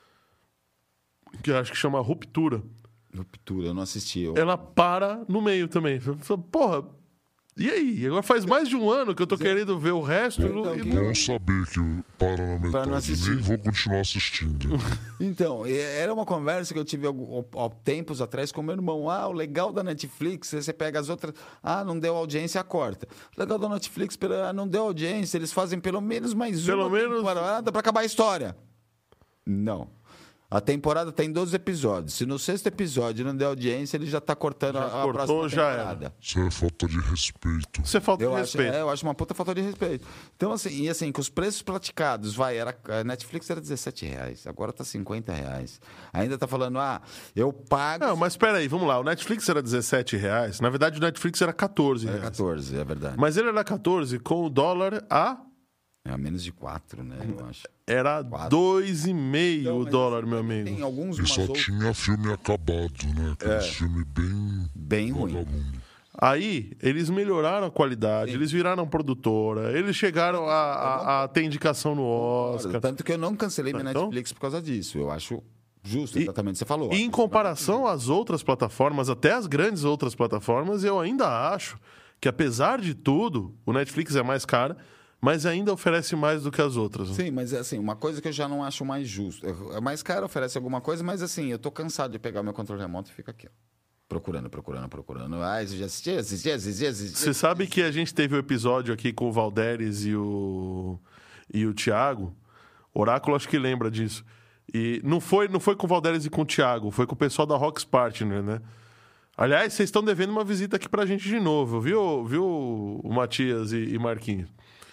que eu acho que chama Ruptura. Ruptura, eu não assisti. Eu... Ela para no meio também. Eu falo, porra, e aí? Agora faz mais de um ano que eu tô querendo ver o resto. e não- Então, e que- não- Bom saber que para na não metade. assistir. Nem vou continuar assistindo. Então, e- era uma conversa que eu tive há, há tempos atrás com meu irmão. Ah, o legal da Netflix, você pega as outras... Ah, não deu audiência, corta. O legal da Netflix, pera- ah, não deu audiência, eles fazem pelo menos mais Pelo uma menos- temporada para acabar a história. Não. A temporada tem doze episódios. Se no sexto episódio não der audiência, ele já está cortando Já a, a cortou, próxima já era. temporada. Isso é falta de respeito. Isso é falta Eu de acho, respeito. é, eu acho uma puta falta de respeito. Então, assim, e assim, com os preços praticados, vai, era, a Netflix era dezessete reais, agora tá cinquenta reais. Ainda tá falando, ah, eu pago. Não, mas espera aí, vamos lá. O Netflix era dezessete reais. Na verdade, o Netflix era catorze Era reais. catorze, é verdade. Mas ele era catorze com o dólar a... É a menos de quatro, né, eu acho. Era Quatro. dois e meio Então, o mas, dólar, assim, meu Tem amigo. alguns E umas só outras tinha filme acabado, né? Aquele filme bem. bem ruim. vagabundo. Aí, eles melhoraram a qualidade, eles viraram produtora, eles chegaram a, a, a ter indicação no Oscar. Tanto que eu não cancelei minha Então- Netflix por causa disso. Eu acho justo, E- exatamente o que você falou. E em comparação às outras plataformas, até as grandes outras plataformas, eu ainda acho que, apesar de tudo, o Netflix é mais caro, mas ainda oferece mais do que as outras. né? Sim, mas assim, uma coisa que eu já não acho mais justo. É mais caro, oferece alguma coisa, mas assim, eu tô cansado de pegar o meu controle remoto e ficar aqui, ó. Procurando, procurando, procurando. Ah, isso já assisti, assisti, assisti, assisti. Você sabe que a gente teve o um episódio aqui com o Valderes e o, e o Thiago. Oráculo acho que lembra disso. E não foi, não foi com o Valderes e com o Thiago, foi com o pessoal da Rocks Partner, né? Aliás, vocês estão devendo uma visita aqui pra gente de novo, viu, viu o Matias e, e Marquinhos?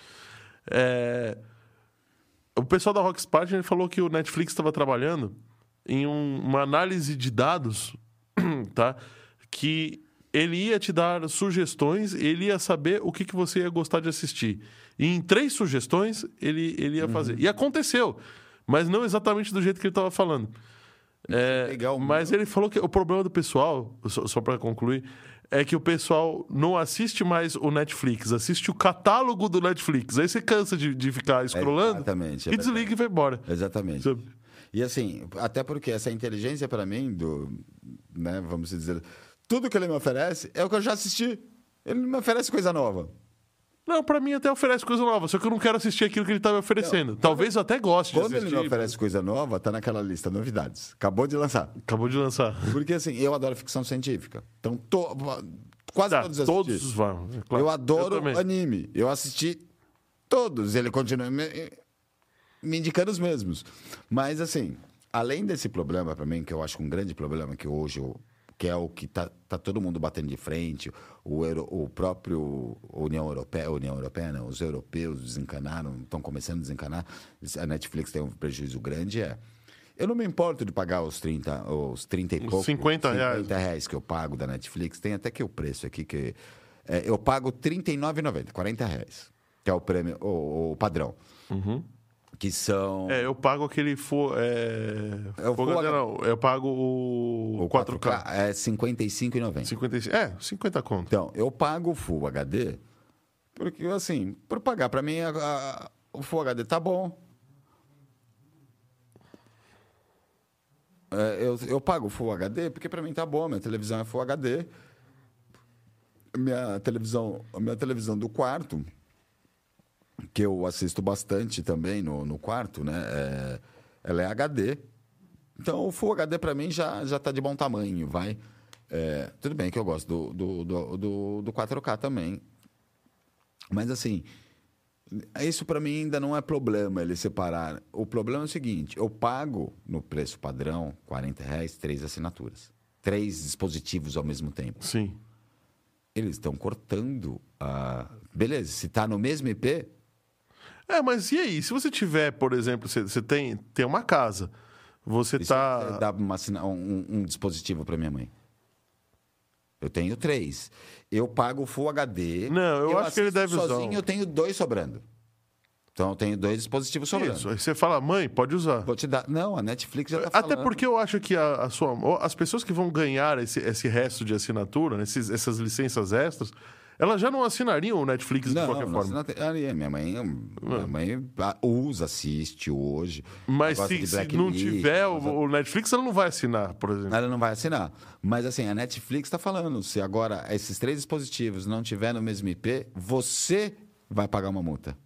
É, o pessoal da Rocks Partner falou que o Netflix estava trabalhando em um- uma análise de dados, tá? Que ele ia te dar sugestões, ele ia saber o que, que você ia gostar de assistir. E em três sugestões, ele, ele ia fazer. E aconteceu, mas não exatamente do jeito que ele estava falando. É, Legal, mas ele falou que o problema do pessoal, só, só para concluir, é que o pessoal não assiste mais o Netflix, assiste o catálogo do Netflix. Aí você cansa de, de ficar scrollando exatamente, é e desliga e vai embora. Exatamente. Sabe? E assim, até porque essa inteligência para mim, do, né, vamos dizer, tudo que ele me oferece é o que eu já assisti. Ele não me oferece coisa nova. Não, pra mim até oferece coisa nova, só que eu não quero assistir aquilo que ele tá me oferecendo. Talvez eu até goste de Quando assistir. ele me oferece coisa nova, tá naquela lista, novidades. Acabou de lançar. Acabou de lançar. Porque assim, eu adoro ficção científica. Então, to- quase Tá, todos eu todos assisti. vão. é claro. Eu adoro também. anime. Eu assisti todos. Ele continua me, me indicando os mesmos. Mas, assim, além desse problema, para mim, que eu acho um grande problema, que hoje, eu, que é o que tá, tá todo mundo batendo de frente, o, Euro, o próprio União Europeia, União Europeia, não, os europeus desencanaram, estão começando a desencanar, a Netflix tem um prejuízo grande, é... Eu não me importo de pagar os trinta, os trinta e Os pouco, cinquenta reais. cinquenta reais que eu pago da Netflix. Tem até que o preço aqui que é, eu pago trinta e nove reais e noventa centavos, quarenta reais. que é o prêmio, o, o padrão. Uhum. Que são... É, eu pago aquele... Fo, é... É o Full Full H D, não, eu pago o, o quatro K. É cinquenta e cinco reais e noventa centavos. cinquenta e cinco, é, cinquenta conto. Então, eu pago o Full H D, porque, assim, por pagar, para mim, a, a, o Full H D tá bom. É, eu, eu pago o Full H D porque, para mim, tá bom. Minha televisão é Full H D. Minha televisão, a minha televisão do quarto, que eu assisto bastante também no, no quarto, né? É, ela é H D. Então, o Full H D, para mim, já, já tá de bom tamanho, vai. É, tudo bem que eu gosto do, do, do, do, do quatro K também. Mas, assim, isso para mim ainda não é problema, eles separar. O problema é o seguinte, eu pago no preço padrão, quarenta reais, três assinaturas. Três dispositivos ao mesmo tempo. Sim. Eles estão cortando a... Beleza, se está no mesmo I P... É, mas e aí? Se você tiver, por exemplo, você, você tem, tem uma casa, você Isso tá... dá uma, um, um dispositivo para minha mãe. Eu tenho três. Eu pago o Full H D. Não, eu acho que ele deve usar. Sozinho eu tenho dois sobrando. Então eu tenho dois dispositivos sobrando. Isso, aí você fala, mãe, pode usar. Vou te dar... Não, a Netflix já tá Até falando. porque eu acho que a, a sua, as pessoas que vão ganhar esse, esse resto de assinatura, esses, essas licenças extras, elas já não assinariam o Netflix não, de qualquer não forma. assinaria. Minha mãe, minha mãe usa, assiste hoje. Mas gosta se, de se Blacklist, não tiver gosta- o, o Netflix, ela não vai assinar, por exemplo. Ela não vai assinar. Mas assim, a Netflix está falando, se agora esses três dispositivos não tiver no mesmo I P, você vai pagar uma multa.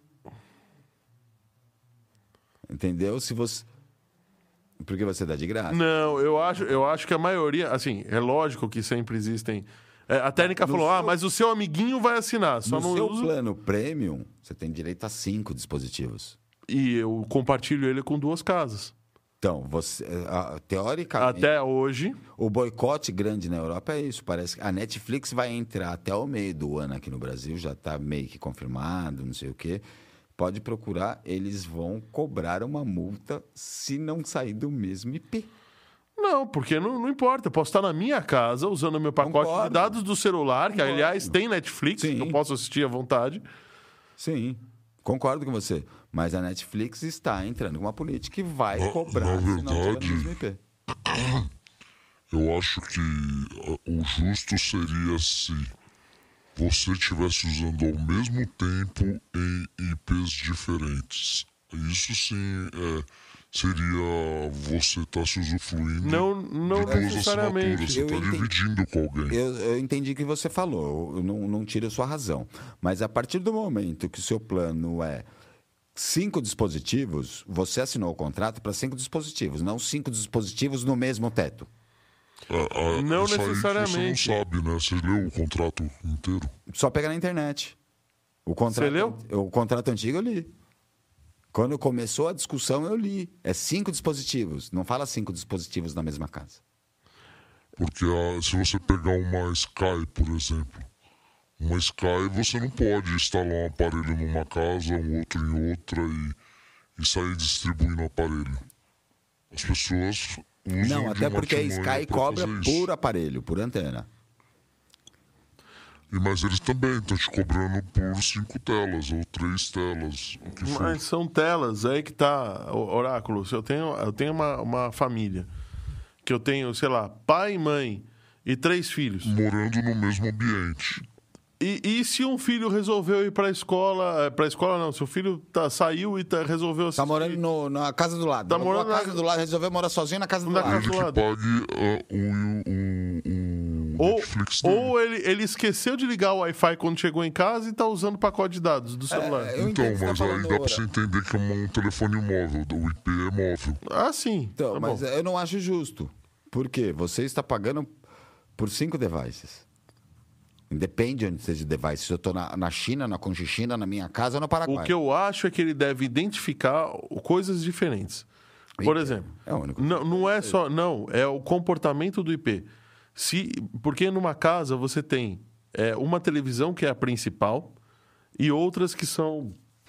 Entendeu? Se você... Porque você dá de graça. Não, eu acho, eu acho que a maioria, assim, é lógico que sempre existem. É, a técnica No falou, seu- ah, mas o seu amiguinho vai assinar, só No não seu usa. plano premium, você tem direito a cinco dispositivos. E eu compartilho ele com duas casas. Então, você, ah, teoricamente, Até hoje, o boicote grande na Europa é isso. Parece que a Netflix vai entrar até o meio do ano aqui no Brasil, já está meio que confirmado, não sei o quê. Pode procurar, eles vão cobrar uma multa se não sair do mesmo I P. não, porque não, não importa. Eu posso estar na minha casa usando o meu pacote Concordo. de dados do celular, que Concordo. aliás tem Netflix, Sim. que eu posso assistir à vontade. Sim, concordo com você. Mas a Netflix está entrando com uma política que vai Na- cobrar na se não tiver verdade- no mesmo I P. Eu acho que ah, o justo seria se você estivesse usando ao mesmo tempo em I Ps diferentes. Isso sim é, seria você estar se usufruindo Não, não de duas necessariamente. assinaturas. Você Eu está entendi. dividindo com alguém. Eu, eu entendi o que você falou, eu não, não tiro a sua razão. Mas a partir do momento que o seu plano é cinco dispositivos, você assinou o contrato para cinco dispositivos, não cinco dispositivos no mesmo teto. É, é, Não isso aí necessariamente. Você não sabe, né? Você leu o contrato inteiro? Só pegar na internet. O contrato, Você leu? O contrato antigo eu li. Quando começou a discussão, eu li. É cinco dispositivos. Não fala cinco dispositivos na mesma casa. Porque ah, se você pegar uma Sky, por exemplo, uma Sky você não pode instalar um aparelho numa casa, um outro em outra e, e sair distribuindo o aparelho. As pessoas usam Não, de até uma porque a artimanha Sky pra cobra fazer isso. por aparelho, por antena. E, mas eles também estão te cobrando por cinco telas ou três telas, o que for. Mas são telas, é aí que tá, o- Oráculo. Se eu tenho, eu tenho uma, uma família que eu tenho, sei lá, pai e mãe e três filhos. Morando no mesmo ambiente. E, e se um filho resolveu ir pra escola, para escola não, se o filho tá, saiu e tá, resolveu Tá assistir- morando no- na casa do lado. Tá Alugou morando a na- casa do lado, resolveu morar sozinho na casa do Na lado. casa Ele do que lado. pague ah, o, o, o Ou, Netflix dele. ou ele, ele esqueceu de ligar o Wi-Fi quando chegou em casa e tá usando o pacote de dados do celular. É, eu Então, entendo o que você mas tá aí falando, dá pra Ora. você entender que é um telefone móvel, o I P é móvel. Ah, sim. Então, tá mas bom. eu não acho justo. Por quê? Você está pagando por cinco devices. Independe onde seja o device. Se eu estou na, na China, na Conchichina, na minha casa ou no Paraguai. O que eu acho é que ele deve identificar coisas diferentes. Por I P. exemplo, É o único. não, não é só. Não, é o comportamento do I P. Se, porque numa casa você tem é, uma televisão que é a principal e outras que são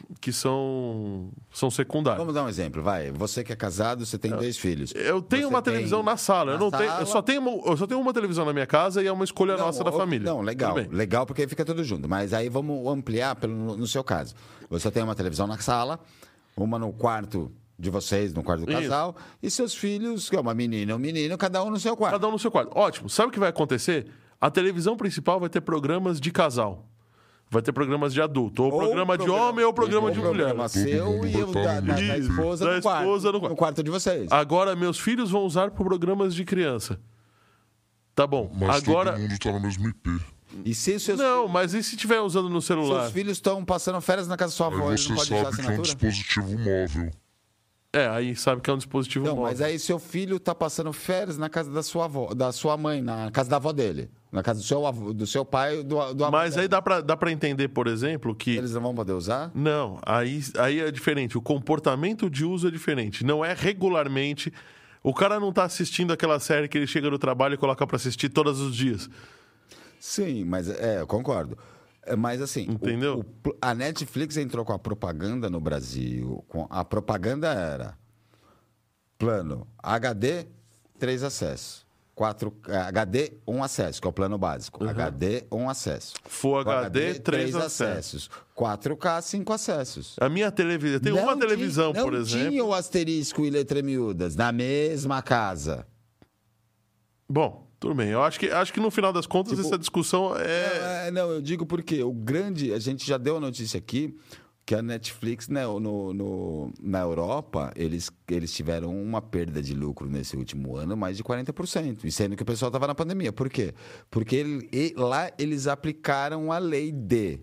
que são, são secundários. Vamos dar um exemplo, vai. Você que é casado, você tem dois filhos. Eu tenho Você uma tem televisão na sala. Eu, na não tenho, eu, sala- só tenho, uma- eu só tenho uma televisão na minha casa e é uma escolha nossa da o- família. Não, legal. Tudo bem. Legal porque fica tudo junto. Mas aí vamos ampliar pelo, no seu caso. Você tem uma televisão na sala, uma no quarto de vocês, no quarto do Isso. casal, e seus filhos, que é uma menina e um menino, cada um no seu quarto. Cada um no seu quarto. Ótimo. Sabe o que vai acontecer? A televisão principal vai ter programas de casal. Vai ter programas de adulto. Ou, programa, de homem ou programa ou de mulher. programa seu e o da, da- da Isso, esposa, da no, quarto, esposa no no quarto. quarto de vocês. Agora, meus filhos vão usar por programas de criança. Tá bom. Mas Agora. todo mundo tá no mesmo I P. E se os seus, Não, mas e se estiver usando no celular? seus filhos estão passando férias na casa da sua avó, Aí eles não você podem usar sabe que é um assinatura? dispositivo móvel. É, aí sabe que é um dispositivo Não, móvel. mas aí seu filho tá passando férias na casa da sua avó, da sua mãe, na casa da avó dele. Na casa do seu, avô, do seu pai, do, do avô Mas dele. aí dá pra, dá pra entender, por exemplo, que. Eles não vão poder usar? Não, aí, aí é diferente. O comportamento de uso é diferente. Não é regularmente. O cara não tá assistindo aquela série que ele chega no trabalho e coloca pra assistir todos os dias. Sim, mas é, eu concordo. É, Mas assim, o- Entendeu? o- a Netflix entrou com a propaganda no Brasil. Com, a propaganda era plano H D, três acessos. quatro, H D, um acesso, que é o plano básico. H D, um acesso. Full O H D, três três acessos. quatro K, cinco acessos. A minha televisão. Tem Não uma tinha- televisão, por Não exemplo. tinha o asterisco e letra miúdas na mesma casa. Bom, tudo bem. Eu acho que, acho que no final das contas Tipo, essa discussão é. É, não, eu digo porque o grande. A gente já deu a notícia aqui que a Netflix, né, no, no- na Europa, eles, eles tiveram uma perda de lucro nesse último ano, mais de quarenta por cento. E sendo que o pessoal estava na pandemia. Por quê? Porque ele- e- lá eles aplicaram a lei de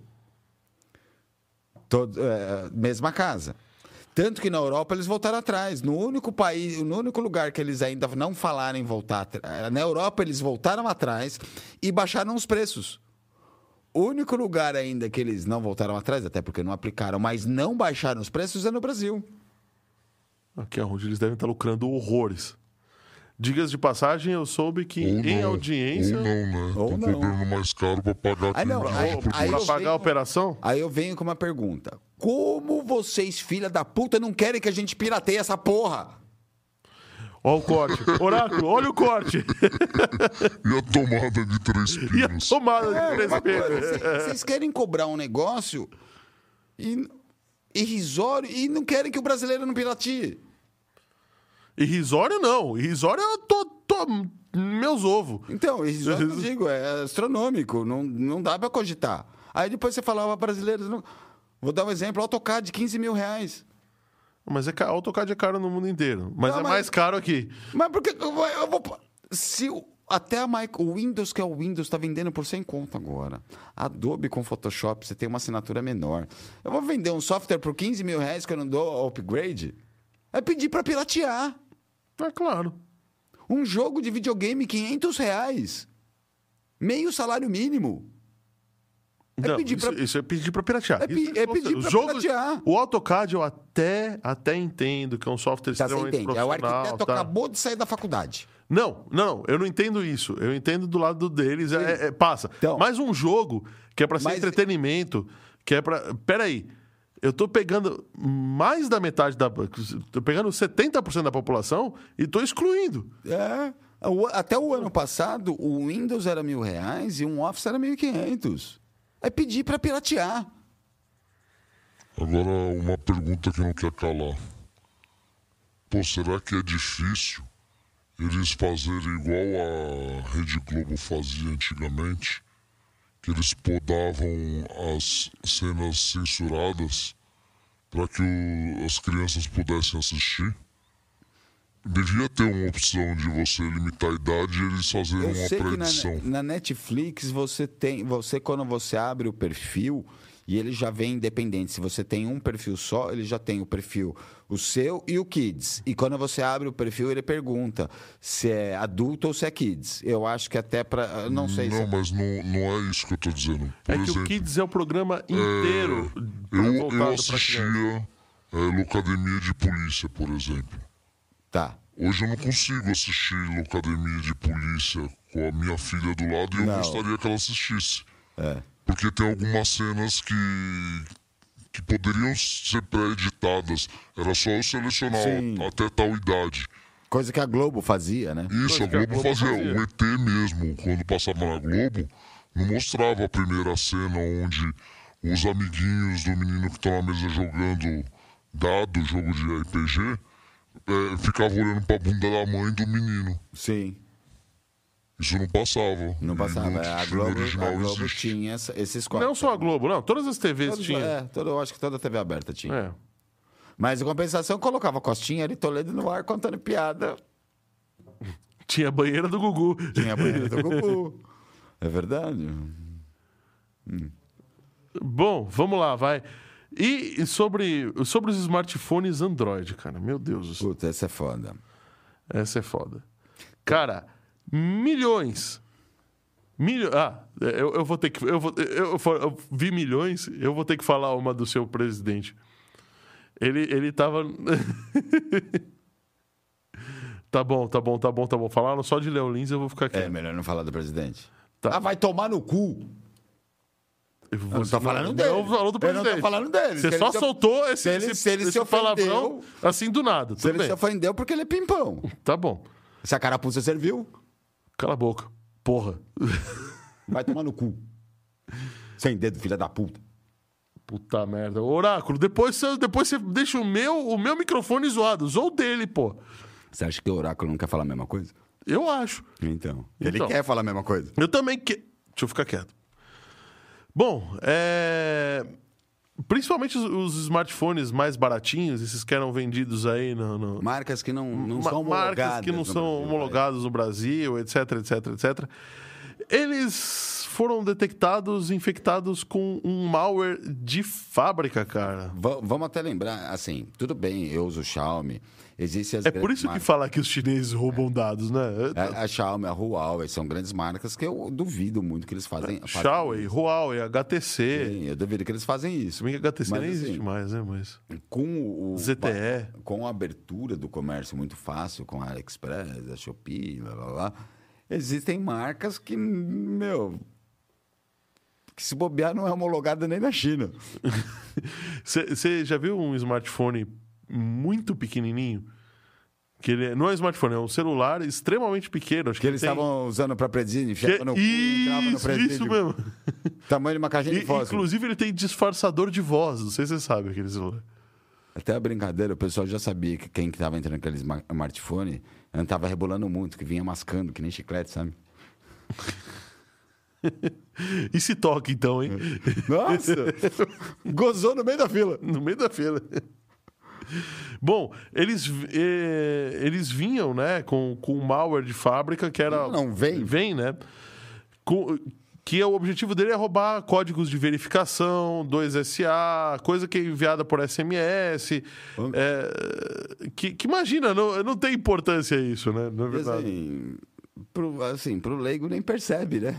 todo, é, mesma casa. Tanto que na Europa eles voltaram atrás. No único país, no único lugar que eles ainda não falaram em voltar atrás, na Europa eles voltaram atrás e baixaram os preços. O único lugar ainda que eles não voltaram atrás, até porque não aplicaram, mas não baixaram os preços, é no Brasil. Aqui é onde eles devem estar lucrando horrores. Digas de passagem, eu soube que Ou em não, audiência. Ou não, né? Ou Estão não. cobrando mais caro pra pagar Aí não, aquele aí- vídeo por aí Pra eu pagar venho- a operação? Aí eu venho com uma pergunta. Como vocês, filha da puta, não querem que a gente pirateie essa porra? Olha o corte. Oráculo, olha o corte. E a tomada de três E a pinos? tomada de três Uma coisa, pinos. Vocês vocês querem cobrar um negócio e- irrisório e não querem que o brasileiro não pirateie. Irrisório não. Irrisório eu tô, tô meus ovos. Então, irrisório, eu digo, é astronômico, não, não dá pra cogitar. Aí depois você falava brasileiros... Não... Vou dar um exemplo, AutoCAD, quinze mil reais. Mas é ca- AutoCAD é caro no mundo inteiro. Mas Não, é mas- mais caro aqui. Mas por que eu vou... eu vou- Se o- até a Mic- o Windows, que é o Windows, está vendendo por cem conto agora. Adobe com Photoshop, você tem uma assinatura menor. Eu vou vender um software por quinze mil reais que eu não dou upgrade? É pedir para piratear. É claro. Um jogo de videogame, quinhentos reais. Meio salário mínimo. É Não, pedir isso, pra- isso é pedir pra piratear. É pe- Isso é pedir os pra jogos- piratear. O AutoCAD eu até, até entendo que é um software Já você extremamente entende. É o profissional. arquiteto tá? acabou de sair da faculdade. Não, não, eu não entendo isso. Eu entendo do lado deles, é, é- é- passa. Então- Mas um jogo que é pra ser Mas- entretenimento, que é pra... Peraí, eu tô pegando mais da metade da... Tô pegando setenta por cento da população e tô excluindo. É. O- Até o ano passado, o Windows era mil reais e um Office era mil e quinhentos. É pedir para piratear. Agora, uma pergunta que não quer calar. Pô, será que é difícil eles fazerem igual a Rede Globo fazia antigamente? Que eles podavam as cenas censuradas para que o- as crianças pudessem assistir? Devia ter uma opção de você limitar a idade e eles fazerem Eu uma sei que na, pré-edição. na Netflix você tem, você quando você abre o perfil e ele já vem independente. Se você tem um perfil só, ele já tem o perfil o seu e o Kids. E quando você abre o perfil, ele pergunta se é adulto ou se é Kids. Eu acho que até para, não sei Não, se mas não, não é isso que eu tô dizendo. Por É que exemplo, o Kids é o programa inteiro eu, voltado eu pra criança. assistia é, Locademia de Polícia, por exemplo. tá. Hoje eu não consigo assistir Locademia de Polícia com a minha filha do lado e eu Não. gostaria que ela assistisse. É. Porque tem algumas cenas que, que poderiam ser pré-editadas. Era só eu selecionar Sim. ó, até tal idade. Coisa que a Globo fazia, né? Isso, a que a Globo, Globo fazia. fazia. O E T mesmo, quando passava na Globo, não mostrava a primeira cena onde os amiguinhos do menino que estão na mesa jogando dado, jogo de R P G, é, ficavam olhando pra bunda da mãe do menino. Sim. Isso não passava. Não passava. E no A filme Globo, original a Globo existe. tinha essa- esses quadros. Não só a Globo, não. Todas as T Vs Todos- tinham. É, todo, eu acho que toda T V aberta tinha. É. Mas em compensação, colocava Costinha ali, Toledo no ar, contando piada. Tinha a banheira do Gugu. Tinha a banheira do Gugu. É verdade. Bom, vamos lá, vai. E sobre, sobre os smartphones Android, cara. Meu Deus do céu. Puta, essa é foda. Essa é foda. Cara, milhões. Milho... Ah, eu, eu vou ter que. Eu, vou, eu, eu, eu vi milhões, eu vou ter que falar uma do seu presidente. Ele, ele tava. Tá bom, tá bom, tá bom, tá bom. Falaram só de Léo Lins, eu vou ficar aqui. É melhor não falar do presidente. Tá. Ah, vai tomar no cu. Eu Eu não tô falando dele. Não falou do Eu não presidente. tô falando dele. Você Se só ele se- soltou esse, se ele- esse, se ele esse se ofendeu- palavrão assim do nada. Se Tudo ele bem. se ofendeu porque ele é pimpão. Tá bom. Se a carapuça serviu, Cala a boca. Porra. vai tomar no cu. Sem dedo, filha da puta. Puta merda. Oráculo, depois você, depois você deixa o meu, o meu microfone zoado. Usou o dele, pô. Você acha que o oráculo não quer falar a mesma coisa? Eu acho. Então. Ele Então. quer falar a mesma coisa. Eu também que. Deixa eu ficar quieto. Bom, é. Principalmente os, os smartphones mais baratinhos, esses que eram vendidos aí no. no... Marcas que não, não Ma- são homologadas. marcas que não no são Brasil, homologadas no Brasil, etc, etc, etc. Eles foram detectados infectados com um malware de fábrica, cara. Va- vamos até lembrar, assim, tudo bem, eu uso Xiaomi. Existem as É por grandes isso que marcas. fala que os chineses roubam dados, né? A, a Xiaomi, a Huawei, são grandes marcas que eu duvido muito que eles fazem. fazem Huawei, isso. Huawei, H T C. Sim, eu duvido que eles fazem isso. Se bem que H T C Mas, nem assim, existe mais, né? Mas... Com o Z T E. com a abertura do comércio muito fácil, com a AliExpress, a Shopee, blá blá blá, existem marcas que, meu, que se bobear não é homologada nem na China. Você já viu um smartphone muito pequenininho? Que ele não é um smartphone, é um celular extremamente pequeno. Acho Que eles tem- estavam usando para presídio, que... enfiava no cu e entrava no Isso, presídio. isso mesmo. Tamanho de uma caixinha E, de fósforo. inclusive, ele tem disfarçador de voz. Não sei se você sabe aquele celular. Até a brincadeira, o pessoal já sabia que quem estava entrando naquele sma- smartphone estava rebolando muito, que vinha mascando, que nem chiclete, sabe? E se toca, então, hein? Nossa! Gozou no meio da fila. No meio da feira. Bom, eles, eh, eles vinham, né, com, com um malware de fábrica que era... Não, vem. Vem, né? Com, que é, o objetivo dele é roubar códigos de verificação, dois S A, coisa que é enviada por S M S. Hum. É, que, que imagina, não, não tem importância isso, né? Na E verdade. assim, pro, assim, pro leigo nem percebe, né?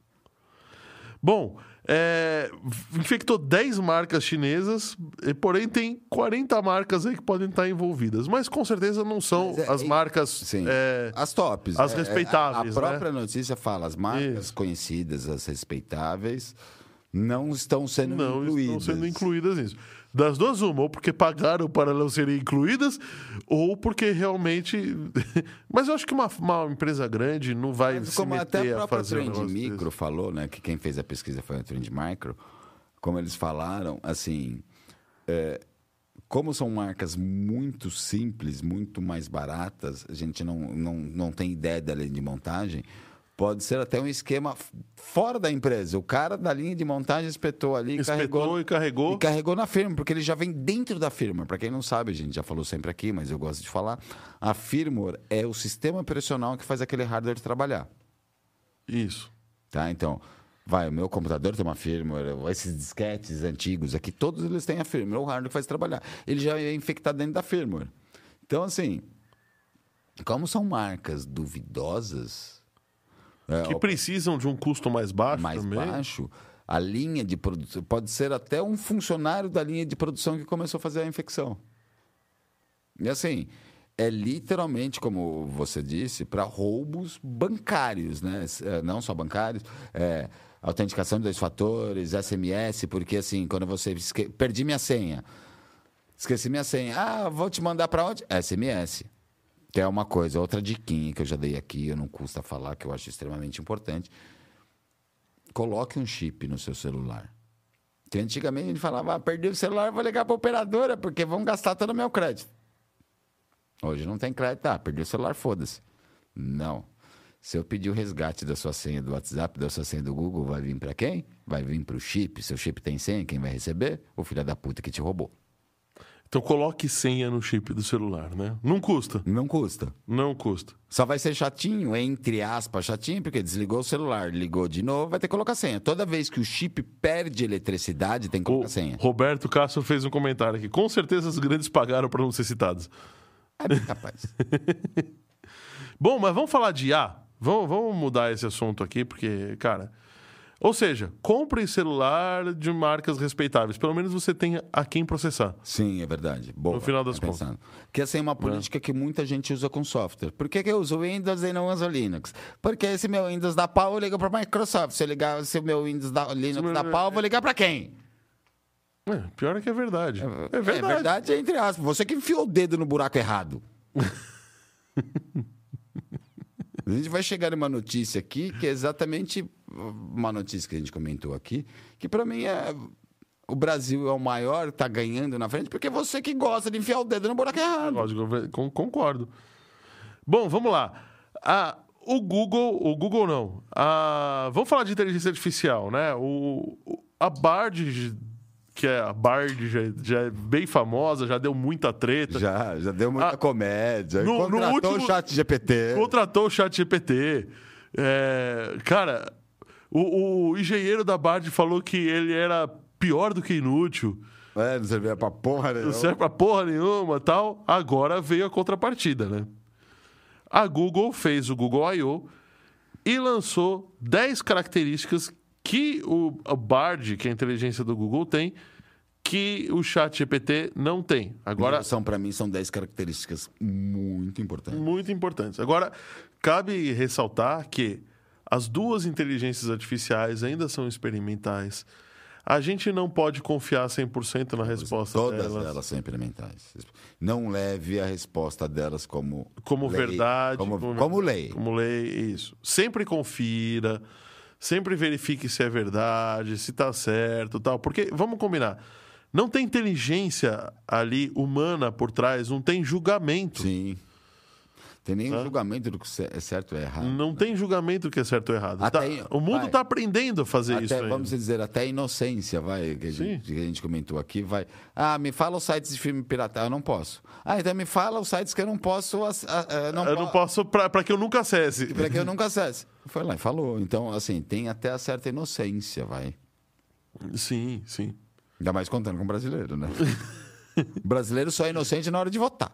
Bom, é, infectou dez marcas chinesas, e, porém tem quarenta marcas aí que podem estar envolvidas. Mas com certeza não são Mas é- as é- marcas. Sim. é, As tops. as é, respeitáveis, A, a né? própria notícia fala, as marcas Isso. conhecidas, as respeitáveis, não estão sendo não incluídas. estão sendo incluídas nisso. Das duas, uma, ou porque pagaram para não serem incluídas, ou porque realmente. Mas eu acho que uma, uma empresa grande não vai Mas se como meter até a a própria fazer um Trend negócio Micro desse. falou, né? Que quem fez a pesquisa foi a Trend Micro. Como eles falaram, assim, é, como são marcas muito simples, muito mais baratas, a gente não, não, não tem ideia da linha de montagem, pode ser até um esquema f- fora da empresa. O cara da linha de montagem espetou ali, Espetou carregou, e carregou. e carregou na firma, porque ele já vem dentro da firma. Para quem não sabe, a gente já falou sempre aqui, mas eu gosto de falar, a firmware é o sistema operacional que faz aquele hardware trabalhar. Isso. Tá? Então, vai, o meu computador tem uma firmware, esses disquetes antigos aqui, todos eles têm a firmware, o hardware que faz trabalhar. Ele já é infectado dentro da firmware. Então, assim, como são marcas duvidosas, é, Que precisam de um custo mais baixo mais também. baixo, a linha de produção pode ser até um funcionário da linha de produção que começou a fazer a infecção. E assim, é literalmente, como você disse, para roubos bancários, né? É, não só bancários, é, autenticação de dois fatores, S M S, porque assim, quando você... Esque... Perdi minha senha. Esqueci minha senha. Ah, vou te mandar para onde? S M S. Que é uma coisa. Outra diquinha que eu já dei aqui, eu não custa falar, que eu acho extremamente importante. Coloque um chip no seu celular. Que antigamente a gente falava, ah, perdi o celular, vou ligar para a operadora, porque vão gastar todo o meu crédito. Hoje não tem crédito. Ah, perdi o celular, foda-se. Não. Se eu pedir o resgate da sua senha do WhatsApp, da sua senha do Google, vai vir para quem? Vai vir para o chip. Seu chip tem senha, quem vai receber? O filho da puta que te roubou. Então coloque senha no chip do celular, né? Não custa. Não custa. Não custa. Só vai ser chatinho, entre aspas, chatinho, porque desligou o celular, ligou de novo, vai ter que colocar senha. Toda vez que o chip perde eletricidade, tem que colocar O senha. Roberto Castro fez um comentário aqui. Com certeza os grandes pagaram para não ser citados. É bem capaz. Bom, mas vamos falar de I A. Vamos, vamos mudar esse assunto aqui, porque, cara... Ou seja, compre celular de marcas respeitáveis. Pelo menos você tenha a quem processar. Sim, é verdade. Boa, No final das tá pensando. Que essa é uma política que muita gente usa com software. Por que, que eu uso Windows e não uso Linux? Porque se meu Windows dá pau, eu ligo para a Microsoft. Se, eu ligar, se o meu Windows dá, Linux dá pau, eu vou ligar para quem? É, pior é que é verdade. É, É verdade. É verdade, entre aspas. Você que enfiou o dedo no buraco errado. A gente vai chegar numa notícia aqui que é exatamente uma notícia que a gente comentou aqui, que para mim é o Brasil é o maior, tá ganhando na frente, porque você que gosta de enfiar o dedo no buraco errado. Lógico, con- concordo. Bom, vamos lá. Ah, o Google, o Google não. Ah, vamos falar de inteligência artificial, né? O, o- a Bard, que é a Bard já, já é bem famosa, já deu muita treta. Já, já deu muita Ah, comédia. no- no Contratou último- o chat G P T. Contratou o chat G P T. É, cara, o, o engenheiro da Bard falou que ele era pior do que inútil. É, não servia pra porra nenhuma. Não serve pra porra nenhuma e tal. Agora veio a contrapartida, né? A Google fez o Google I O e lançou dez características que o, o Bard, que é a inteligência do Google, tem, que o chat G P T não tem. Agora, Agora, são, para mim, são dez características muito importantes. muito importantes. Agora, cabe ressaltar que as duas inteligências artificiais ainda são experimentais. A gente não pode confiar cem por cento na resposta Todas delas. elas são experimentais. Não leve a resposta delas como... Como lei, verdade. Como, como lei. Como lei, isso. Sempre confira, sempre verifique se é verdade, se tá certo e tal. Porque, vamos combinar, não tem inteligência ali humana por trás, não tem julgamento. Sim. Tem nem Tá? um julgamento do que é certo ou errado. Não tem julgamento do que é certo ou errado. Até- Tá- o mundo vai. está aprendendo a fazer isso Até, ainda. vamos dizer, até a inocência, vai, que a, Sim. gente, que a gente comentou aqui, vai. Ah, me fala os sites de filme pirata. Eu não posso. Ah, então me fala os sites que eu não posso... ass- ah, ah, não Eu po- não posso, para que eu nunca acesse. Para que eu nunca acesse. Foi lá e falou. Então, assim, tem até a certa inocência, vai. Sim, sim. Ainda mais contando com o brasileiro, né? O brasileiro só é inocente na hora de votar.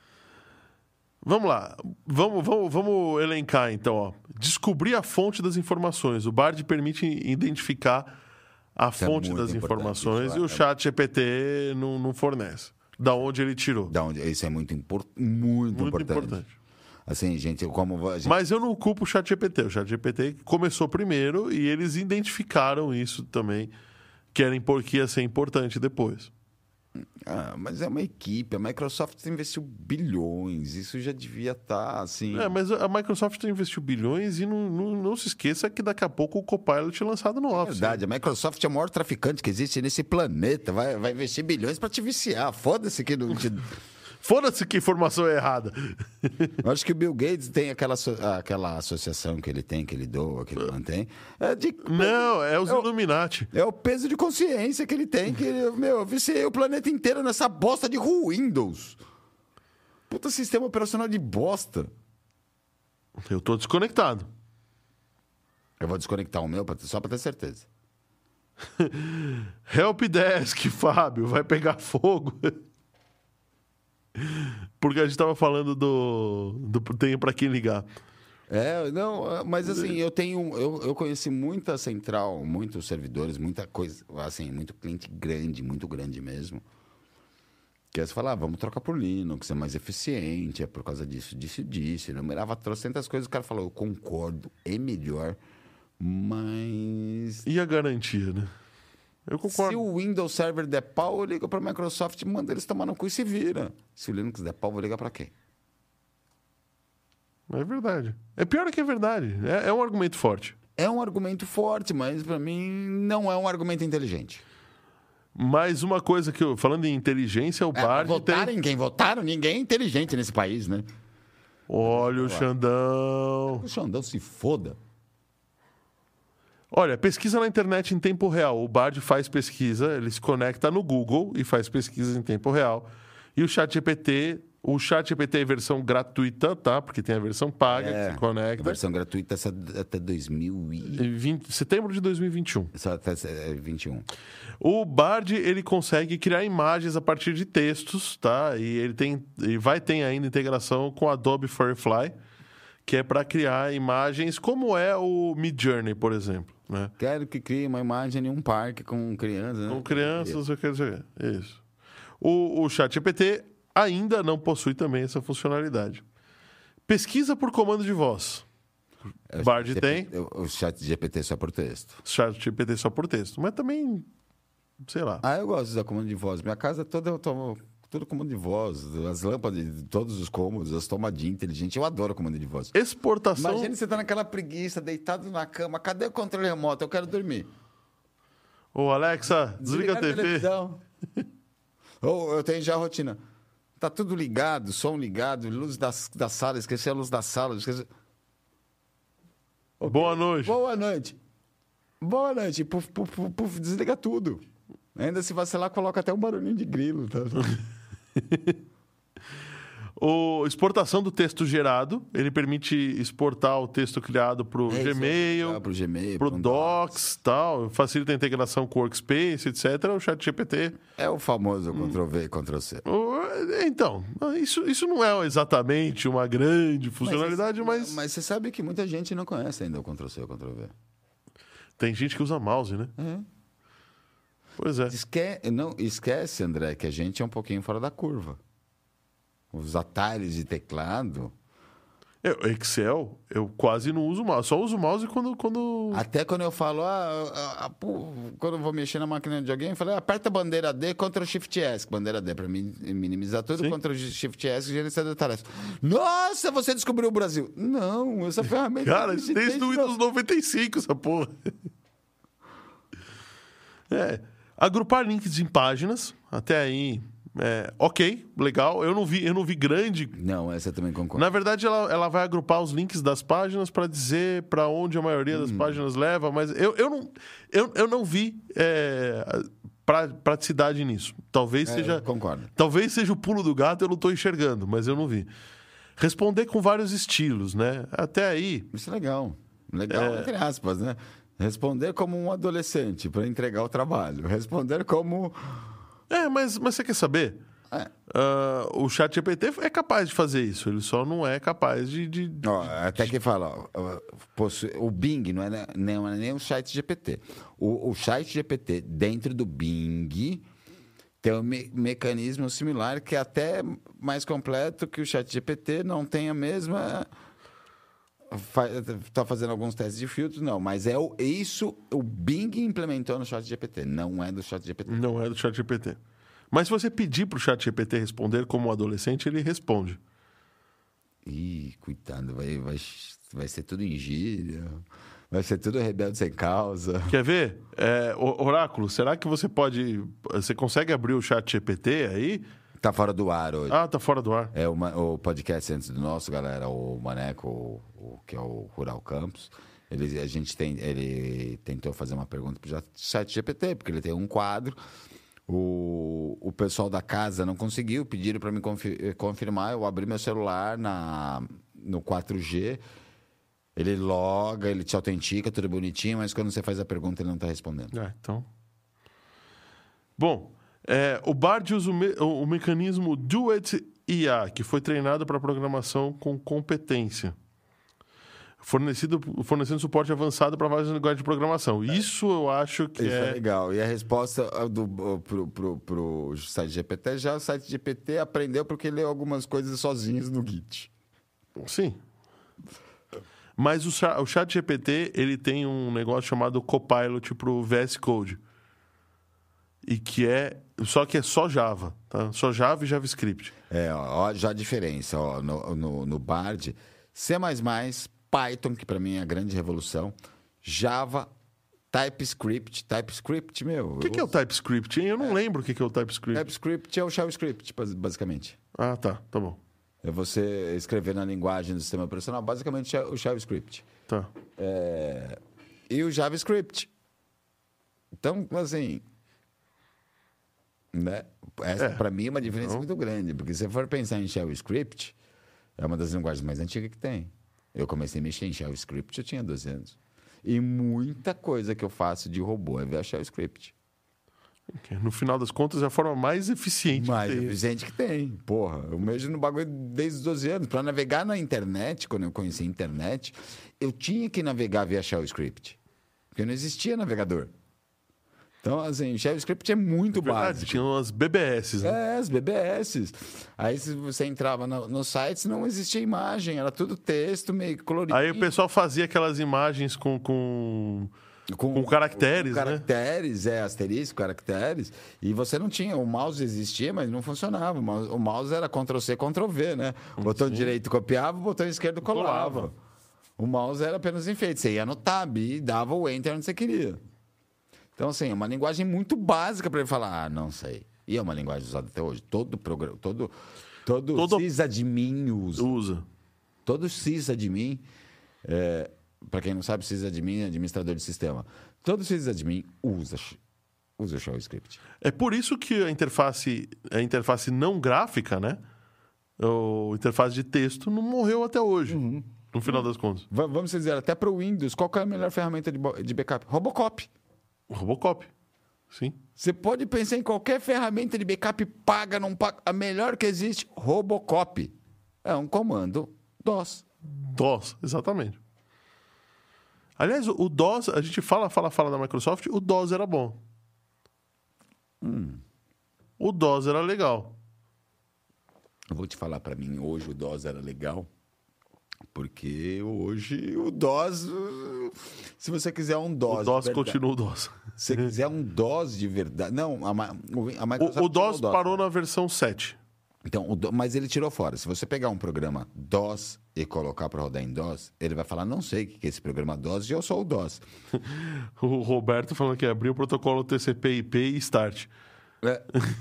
Vamos lá, vamos, vamos, vamos elencar então. Ó. Descobrir a fonte das informações. O Bard permite identificar a Isso é fonte muito das importante, informações isso e o é- chat G P T não, não fornece. Da onde ele tirou. Da onde, isso é muito, impor, muito, Muito importante. importante. Assim, gente, como... A gente, Mas eu não culpo o chat G P T. O chat G P T começou primeiro e eles identificaram isso também, que, era, impor- que ia ser importante depois. ah, mas é uma equipe. A Microsoft investiu bilhões. Isso já devia estar, assim... É, mas a Microsoft investiu bilhões e não, não, não se esqueça que daqui a pouco o Copilot é lançado no É Office. verdade, a Microsoft é o maior traficante que existe nesse planeta. Vai, vai investir bilhões para te viciar. Foda-se que não te... Foda-se que informação é errada. Eu acho que o Bill Gates tem aquela, asso- aquela associação que ele tem, que ele doa, que ele mantém. É, de, Não, é os Eu- Illuminati. é o peso de consciência que ele tem. Que ele, meu, eu viciei o planeta inteiro nessa bosta de Windows. Puta sistema operacional de bosta. Eu tô desconectado. Eu vou desconectar o meu pra, só para ter certeza. Helpdesk, Fábio, vai pegar fogo. Porque a gente tava falando do, do tem pra quem ligar. É, não, mas assim, eu tenho. Eu, eu conheci muita central, muitos servidores, muita coisa, assim, muito cliente grande, muito grande mesmo. Que aí você fala, ah, vamos trocar por Linux, é mais eficiente, é por causa disso, disso e disso. Eu numerava trocentas coisas, o cara falou, eu concordo, é melhor, Mas... E a garantia, né? Eu concordo. Se o Windows Server der pau, eu ligo para a Microsoft e mando eles tomar no cu e se vira. Se o Linux der pau, eu vou ligar para quem? É verdade. É pior que é verdade. É, é um argumento forte. É um argumento forte, mas para mim não é um argumento inteligente. Mas uma coisa que eu... Falando em inteligência, o É, Bard votaram tem... em quem votaram? Ninguém é inteligente nesse país, né? Olha o Xandão. O Xandão se foda. Olha, pesquisa na internet em tempo real. O Bard faz pesquisa, ele se conecta no Google e faz pesquisas em tempo real. E o ChatGPT, o ChatGPT é versão gratuita, tá? Porque tem a versão paga É, que se conecta. a versão gratuita essa até dois mil e... vinte, setembro de dois mil e vinte e um. Só até é, vinte e um. O Bard, ele consegue criar imagens a partir de textos, tá? E ele tem e vai ter ainda integração com a Adobe Firefly, que é para criar imagens como é o Midjourney, por exemplo, né? Quero que crie uma imagem em um parque com crianças, né? Com crianças, eu quero dizer, isso. O, o ChatGPT ainda não possui também essa funcionalidade. Pesquisa por comando de voz. É, o Bard G P T tem. O chat G P T só por texto. ChatGPT só por texto, mas também, sei lá. Ah, eu gosto de usar comando de voz. Minha casa toda eu tomo tudo comando de voz. As lâmpadas de todos os cômodos, as tomadinhas inteligentes. Eu adoro comando de voz. Exportação. Imagina você tá naquela preguiça, deitado na cama. Cadê o controle remoto? Eu quero dormir. Ô, Alexa, desliga a T V. televisão. Ou eu tenho já a rotina. Tá tudo ligado, som ligado, luz da, da sala, esqueci a luz da sala. Esqueci... Boa noite. Boa noite. Boa noite. Puf, puf, puf, puf, desliga tudo. Ainda se vacilar, coloca até um barulhinho de grilo. Tá? O exportação do texto gerado, ele permite exportar o texto criado para o É, isso é Gmail, legal, pro Gmail, para o pro Docs, tal, facilita a integração com o Workspace, etcétera. O ChatGPT. É o famoso control V e control C. O- Então, isso, isso não é exatamente uma grande funcionalidade, mas, Mas você sabe que muita gente não conhece ainda o control C e o control V. tem gente que usa mouse, né? É. Pois é. Esque... Não, esquece, André, que a gente é um pouquinho fora da curva. Os atalhos de teclado... Eu, Excel, eu quase não uso mouse. Só uso mouse quando... quando... Até quando eu falo, ah, ah, ah, pô, quando eu vou mexer na máquina de alguém, eu falo, ah, aperta a bandeira D, Ctrl Shift S. Bandeira D para minimizar tudo, Sim. Ctrl Shift S, gerenciador de tarefas. Nossa, você descobriu o Brasil. Não, essa ferramenta... Cara, existe isso desde o desde Windows noventa e cinco, essa porra. É. Agrupar links em páginas, até aí, é, ok, legal. Eu não vi, eu não vi grande. Não, essa eu também concordo. Na verdade, ela, ela vai agrupar os links das páginas para dizer para onde a maioria das páginas leva, mas eu, eu, não, eu, eu não vi é, pra, praticidade nisso. Talvez É, seja. eu concordo. Talvez seja o pulo do gato, eu não estou enxergando, mas eu não vi. Responder com vários estilos, né? Até aí. Isso é legal. Legal, É. entre aspas, né? Responder como um adolescente para entregar o trabalho. Responder como... É, mas, mas você quer saber? É. Ah, o ChatGPT é capaz de fazer isso, ele só não é capaz de. de- Ó, até que fala, ó, possui- o Bing não é, não é nem o chat G P T. O, o chat G P T dentro do Bing tem um me- mecanismo similar que é até mais completo que o chat G P T, não tem a mesma... Está fazendo alguns testes de filtro, não, mas é o, isso o Bing implementou no chat G P T, não é do chat G P T. Não é do ChatGPT. Mas se você pedir para o ChatGPT responder como um adolescente, ele responde. Ih, coitado, vai, vai, vai ser tudo em gíria, vai ser tudo rebelde sem causa. Quer ver? É, o- Oráculo, será que você pode. Você consegue abrir o ChatGPT aí? Tá fora do ar hoje. Ah, tá fora do ar. É uma- o podcast antes do nosso, galera, o Maneco, o, o- que é o Rural Campus, ele, a gente tem, ele tentou fazer uma pergunta para o chat G P T, porque ele tem um quadro. O, o pessoal da casa não conseguiu, pediram para me confi- confirmar. Eu abri meu celular na, no quatro G, ele loga, ele te autentica, tudo bonitinho, mas quando você faz a pergunta, ele não está respondendo. É, então. Bom, é, o Bard usa o, me- o- o mecanismo Duet I A, que foi treinado para programação com competência. Fornecido, fornecendo suporte avançado para várias linguagens de programação. Isso eu acho que Isso é... é. legal. E a resposta do, pro, pro, pro site G P T, já o site G P T aprendeu porque leu algumas coisas sozinhos no Git. Sim. Mas o, cha- o chat G P T, ele tem um negócio chamado Copilot pro V S Code. E que é... Só que é só Java, tá? Só Java e JavaScript. É, ó, já a diferença, ó, no, no, no Bard, C++, Python, que para mim é a grande revolução, Java, TypeScript, TypeScript, meu... O que, que é o TypeScript, hein? Eu não lembro o que, que é o TypeScript. TypeScript é o Shell Script, bas- basicamente. Ah, tá. Tá bom. É você escrever na linguagem do sistema operacional, basicamente é o Shell Script. Tá. É, e o JavaScript. Então, assim... Né? Essa, É. para mim, é uma diferença Não. muito grande, porque se você for pensar em Shell Script, é uma das linguagens mais antigas que tem. Eu comecei a mexer em Shell Script, eu tinha doze anos. E muita coisa que eu faço de robô é via Shell Script. No final das contas, é a forma mais eficiente Mais que tem. eficiente que tem. Porra, eu mexo no bagulho desde os doze anos. Para navegar na internet, quando eu conheci a internet, eu tinha que navegar via Shell Script. Porque não existia navegador. Então, assim, o Shell Script é muito Verdade, básico. tinha umas B B S, né? É, as B B S. Aí, se você entrava no, nos sites, não existia imagem, era tudo texto meio colorido. Aí o pessoal fazia aquelas imagens com, com, com caracteres, com né? caracteres, é, asterisco, caracteres. E você não tinha, o mouse existia, mas não funcionava. O mouse, o mouse era control C, control V, né? O botão direito copiava, o botão esquerdo colava. Colava. O mouse era apenas enfeite. Você ia no tab e dava o enter onde você queria. Então, assim, é uma linguagem muito básica para ele falar, ah, não sei. E é uma linguagem usada até hoje. Todo programa, todo, todo, Todo- sysadmin usa. Usa. Todo sysadmin, é, para quem não sabe, sysadmin é administrador de sistema. Todo sysadmin usa, usa o Shell Script. É por isso que a interface, a interface não gráfica, né? A interface de texto não morreu até hoje, Uhum. no final das contas. Va- Vamos dizer, até para o Windows, qual que é a melhor ferramenta de, bo- de backup? Robocop. O Robocop. Sim. Você pode pensar em qualquer ferramenta de backup paga, não paga. A melhor que existe, Robocop. É um comando DOS. DOS, exatamente. Aliás, o DOS, a gente fala, fala, fala da Microsoft, o DOS era bom. Hum. O DOS era legal. Eu vou te falar, para mim, hoje o DOS era legal. Porque hoje o DOS, uh, se você quiser um DOS... O DOS de verdade- continua o DOS. Se você quiser um DOS de verdade... Não, a, Ma- a Microsoft O, o DOS tirou parou na versão sete. Então, o Do- mas ele tirou fora. Se você pegar um programa DOS e colocar para rodar em DOS, ele vai falar, não sei o que é esse programa DOS e eu sou o DOS. O Roberto falando que abriu o protocolo T C P I P e Start. É.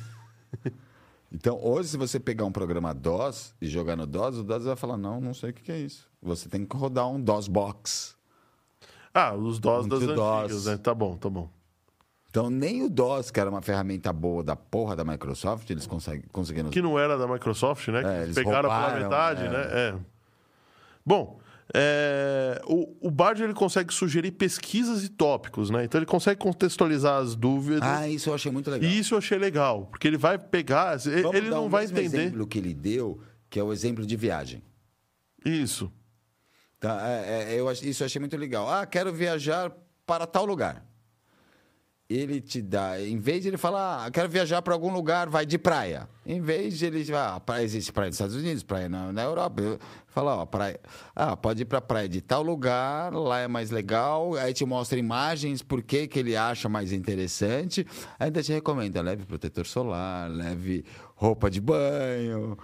Então, hoje, se você pegar um programa DOS e jogar no DOS, o DOS vai falar, não, não sei o que é isso. Você tem que rodar um DOSBox. Ah, os DOS Um das to antigas, DOS. né? Tá bom, tá bom. Então, nem o DOS, que era uma ferramenta boa da porra da Microsoft, eles conseguem, conseguiram... Que não era da Microsoft, né? Que É, eles pegaram pela roubaram, metade, é. né? É. Bom, é, o, o Bard ele consegue sugerir pesquisas e tópicos, né? Então ele consegue contextualizar as dúvidas. Ah, isso eu achei muito legal. E isso eu achei legal, porque ele vai pegar, ele, Vamos ele dar não o vai mesmo entender. exemplo que ele deu, que é o exemplo de viagem. Isso. Tá, é, é, eu, ach- isso eu achei muito legal. Ah, quero viajar para tal lugar. Ele te dá, em vez de ele falar, ah, quero viajar para algum lugar, vai de praia. Em vez de ele, ah, praia, existe praia nos Estados Unidos, praia na, na Europa. Eu falo, ó, praia, ah, pode ir para praia de tal lugar, lá é mais legal. Aí te mostra imagens, por que que ele acha mais interessante. Ainda te recomenda, leve protetor solar, leve roupa de banho.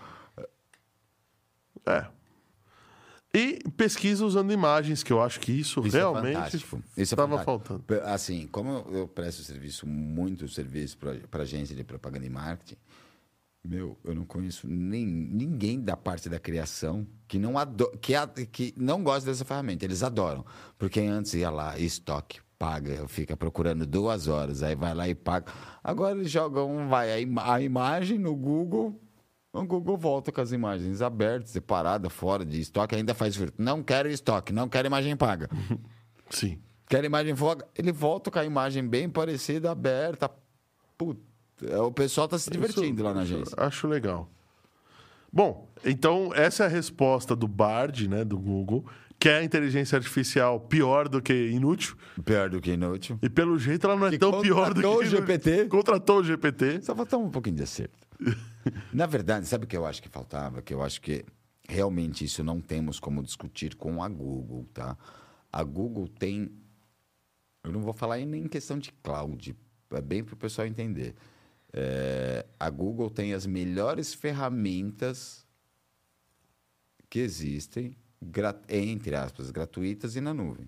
É. E pesquisa usando imagens, que eu acho que isso, Isso é realmente fantástico. Isso é estava fantástico. faltando. Pe- Assim, como eu presto serviço, muito serviço para agência de propaganda e marketing, meu, eu não conheço nem, ninguém da parte da criação que não, ado que, a- que não gosta dessa ferramenta. Eles adoram. Porque antes ia lá, estoque, paga, fica procurando duas horas, aí vai lá e paga. Agora eles jogam, vai a, ima a imagem no Google... O Google volta com as imagens abertas, separadas, fora de estoque, ainda faz filtro. Não quero estoque, não quero imagem paga. Sim. Quero imagem paga. Ele volta com a imagem bem parecida, aberta. Puta, o pessoal tá se divertindo Isso lá na acho- agência. Acho legal. Bom, então essa é a resposta do Bard, né, do Google, que é a inteligência artificial pior do que inútil. Pior do que inútil. E pelo jeito ela não é Que tão pior do que contratou o inútil. G P T. Contratou o G P T. Só faltava um pouquinho de acerto. Na verdade, sabe o que eu acho que faltava? Que eu acho que realmente isso não temos como discutir com a Google, tá? A Google tem... Eu não vou falar nem em questão de cloud, é bem para o pessoal entender. É, a Google tem as melhores ferramentas que existem, entre aspas, gratuitas e na nuvem.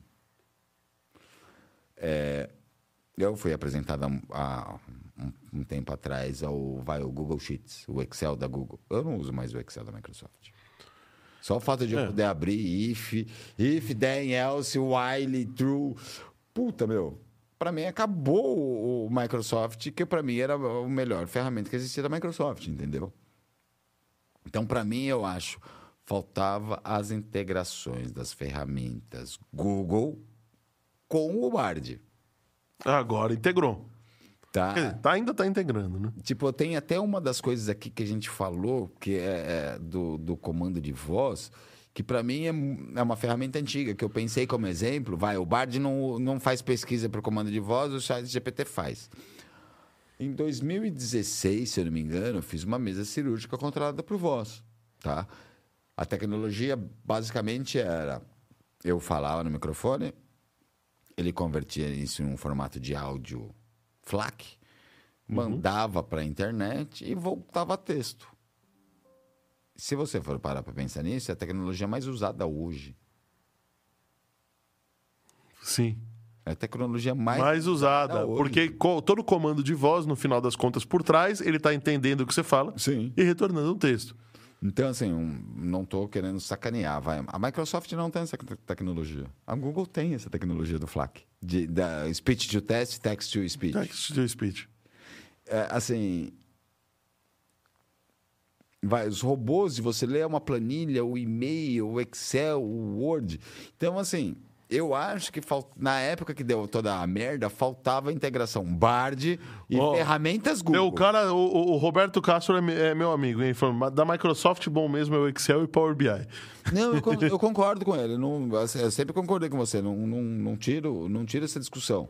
É, eu fui apresentado há um, um tempo atrás ao, vai, o Google Sheets, o Excel da Google. Eu não uso mais o Excel da Microsoft. Só o fato de eu É. poder abrir if, if, then, else, while, true. Puta, meu. Para mim, acabou o, o Microsoft, que para mim era a melhor ferramenta que existia da Microsoft, entendeu? Então, para mim, eu acho, faltava as integrações das ferramentas Google com o Bard. Agora integrou. Tá? Quer dizer, tá, ainda tá integrando, né? Tipo, tem até uma das coisas aqui que a gente falou, que é, é do, do comando de voz, que para mim é, é uma ferramenta antiga, que eu pensei como exemplo. Vai, o Bard não, não faz pesquisa para o comando de voz, o Chat G P T faz. Em dois mil e dezesseis, se eu não me engano, eu fiz uma mesa cirúrgica controlada por voz. Tá? A tecnologia basicamente era... Eu falava no microfone, ele convertia isso em um formato de áudio FLAC, mandava para a internet e voltava a texto. Se você for parar para pensar nisso, é a tecnologia mais usada hoje. Sim. É a tecnologia mais, Mais usada. hoje. Porque co- todo comando de voz, no final das contas, por trás, ele tá entendendo o que você fala Sim. e retornando um texto. Então, assim, um, não estou querendo sacanear. Vai. A Microsoft não tem essa te- tecnologia. A Google tem essa tecnologia do FLAC. De, da speech to text, text to speech. Text to speech. É, assim... Vai, os robôs de você ler uma planilha, o e-mail, o Excel, o Word. Então, assim, eu acho que falt... na época que deu toda a merda, faltava integração Bard e Ó, ferramentas Google. O cara, o, o- o Roberto Castro é, me- é meu amigo, hein? Falando, da Microsoft, bom mesmo é o Excel e Power B I. Não, eu, con- eu concordo com ele. Não, assim, eu sempre concordei com você. Não, não, não, tiro, não tiro essa discussão.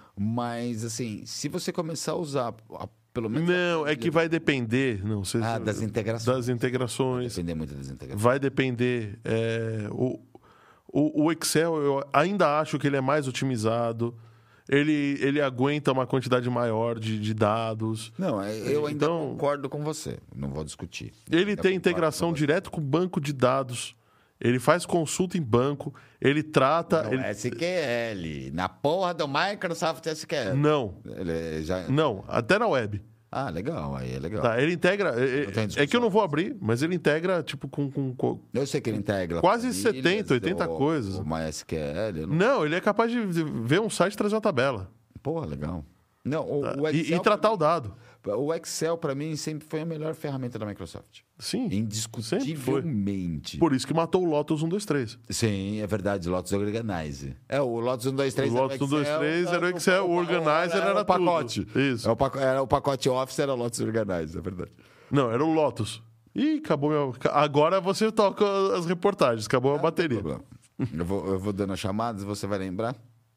Mas, assim, se você começar a usar, a- pelo menos... Não, é que vai depender. Não, você, Ah, das integrações. Das integrações. Depender muito das integrações. Vai depender. é, o, o, o Excel, eu ainda acho que ele é mais otimizado. Ele, ele aguenta uma quantidade maior de, de dados. Não, é- eu ainda Então- concordo com você. Não vou discutir. Ele Ainda tem concordo integração com você. direto com o banco de dados. Ele faz consulta em banco. Ele trata. Não, ele- S Q L. Na porra do Microsoft S Q L. Não, Ele já... não, até na web. Ah, legal. Aí é legal. Tá, ele integra. é- Não tem É, discussão. é que eu não vou abrir, mas ele integra, tipo, com. com- com- Eu sei que ele integra... Quase planilhas, setenta, oitenta o- coisas. O MySQL. Eu não... Não, ele é capaz de ver um site e trazer uma tabela. Porra, legal. Não, o, Tá? o E, Excel... e tratar o dado. O Excel, para mim, sempre foi a melhor ferramenta da Microsoft. Sim. Indiscutivelmente. Por isso que matou o Lotus um, dois, três. Sim, é verdade. Lotus Organize. É, o Lotus um, dois, três O Lotus um, dois, três era o Excel, o Organizer era o pacote. tudo. Isso. É o paco- Era o pacote Office, era o Lotus Organize, é verdade. Não, era o Lotus. Ih, acabou meu. Agora você toca as reportagens, acabou a bateria. Problema. Eu vou, eu vou dando as chamadas, você vai lembrar?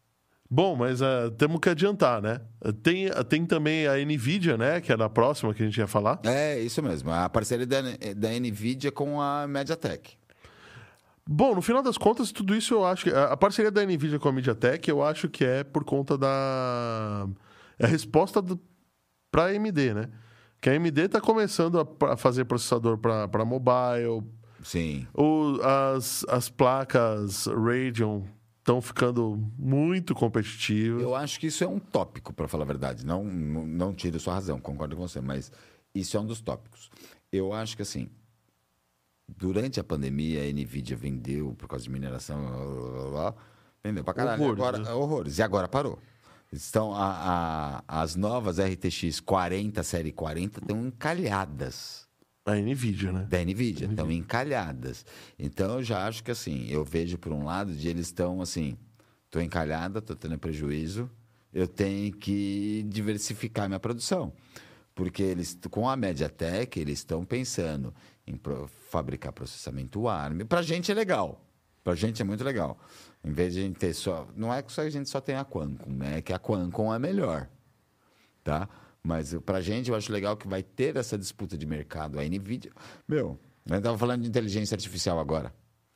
Bom, mas ah, temos que adiantar, né? Tem, tem também a NVIDIA, né? Que é a próxima que a gente ia falar. É, isso mesmo. A parceria da, da NVIDIA com a MediaTek. Bom, no final das contas, tudo isso eu acho que. A a parceria da NVIDIA com a MediaTek, eu acho que é por conta da. É a resposta para a A M D, né? Que a A M D está começando a, a fazer processador para mobile. Sim. O, as, as placas Radeon estão ficando muito competitivas. Eu acho que isso é um tópico, para falar a verdade. Não, não, não tiro sua razão, concordo com você, mas isso é um dos tópicos. Eu acho que, assim, durante a pandemia, a NVIDIA vendeu, por causa de mineração, blá, blá, blá, blá, vendeu para caralho. Horrores, agora, né? horrores. E agora parou. Estão a, a, as novas R T X quarenta, série quarenta, estão encalhadas. A NVIDIA, né? Da NVIDIA, estão encalhadas. Então, eu já acho que, assim, eu vejo, por um lado, de eles estão, assim, estou encalhada, estou tendo prejuízo, eu tenho que diversificar minha produção. Porque eles, com a MediaTek, eles estão pensando em pro- fabricar processamento A R M. Para a gente é legal. Para a gente é muito legal. Em vez de a gente ter só... Não é que só a gente só tem a Qualcomm, né? É que a Qualcomm é melhor, tá? Mas para a gente eu acho legal que vai ter essa disputa de mercado. A NVIDIA... Meu, Eu estava falando de inteligência artificial agora.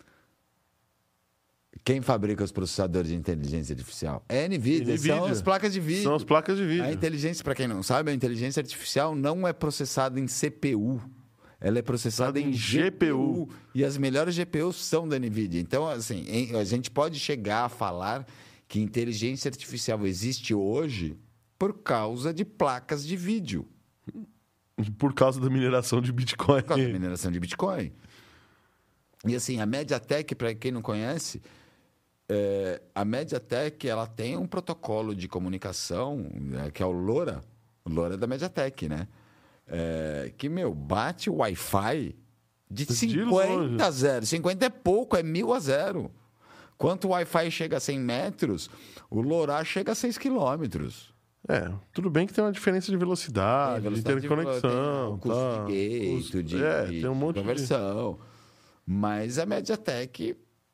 Quem fabrica os processadores de inteligência artificial? É a NVIDIA, NVIDIA. são as placas de vídeo. São as placas de vídeo. A inteligência, para quem não sabe, a inteligência artificial não é processada em C P U. Ela é processada em G P U. E as melhores G P Us são da NVIDIA. Então, assim, a gente pode chegar a falar que inteligência artificial existe hoje por causa de placas de vídeo. Por causa da mineração de Bitcoin. Por causa da mineração de Bitcoin. E assim, a MediaTek, para quem não conhece, é, a MediaTek ela tem um protocolo de comunicação, né, que é o LoRa. O LoRa da MediaTek, né? É, que, meu, bate o Wi-Fi de cinquenta a zero. cinquenta é pouco, é mil a zero. Quanto o Wi-Fi chega a cem metros, o LoRa chega a seis quilômetros. É, tudo bem que tem uma diferença de velocidade, Tem velocidade de interconexão. de, custo tá. de gate, Custo- de, é, de tem um monte de... conversão. Mas a MediaTek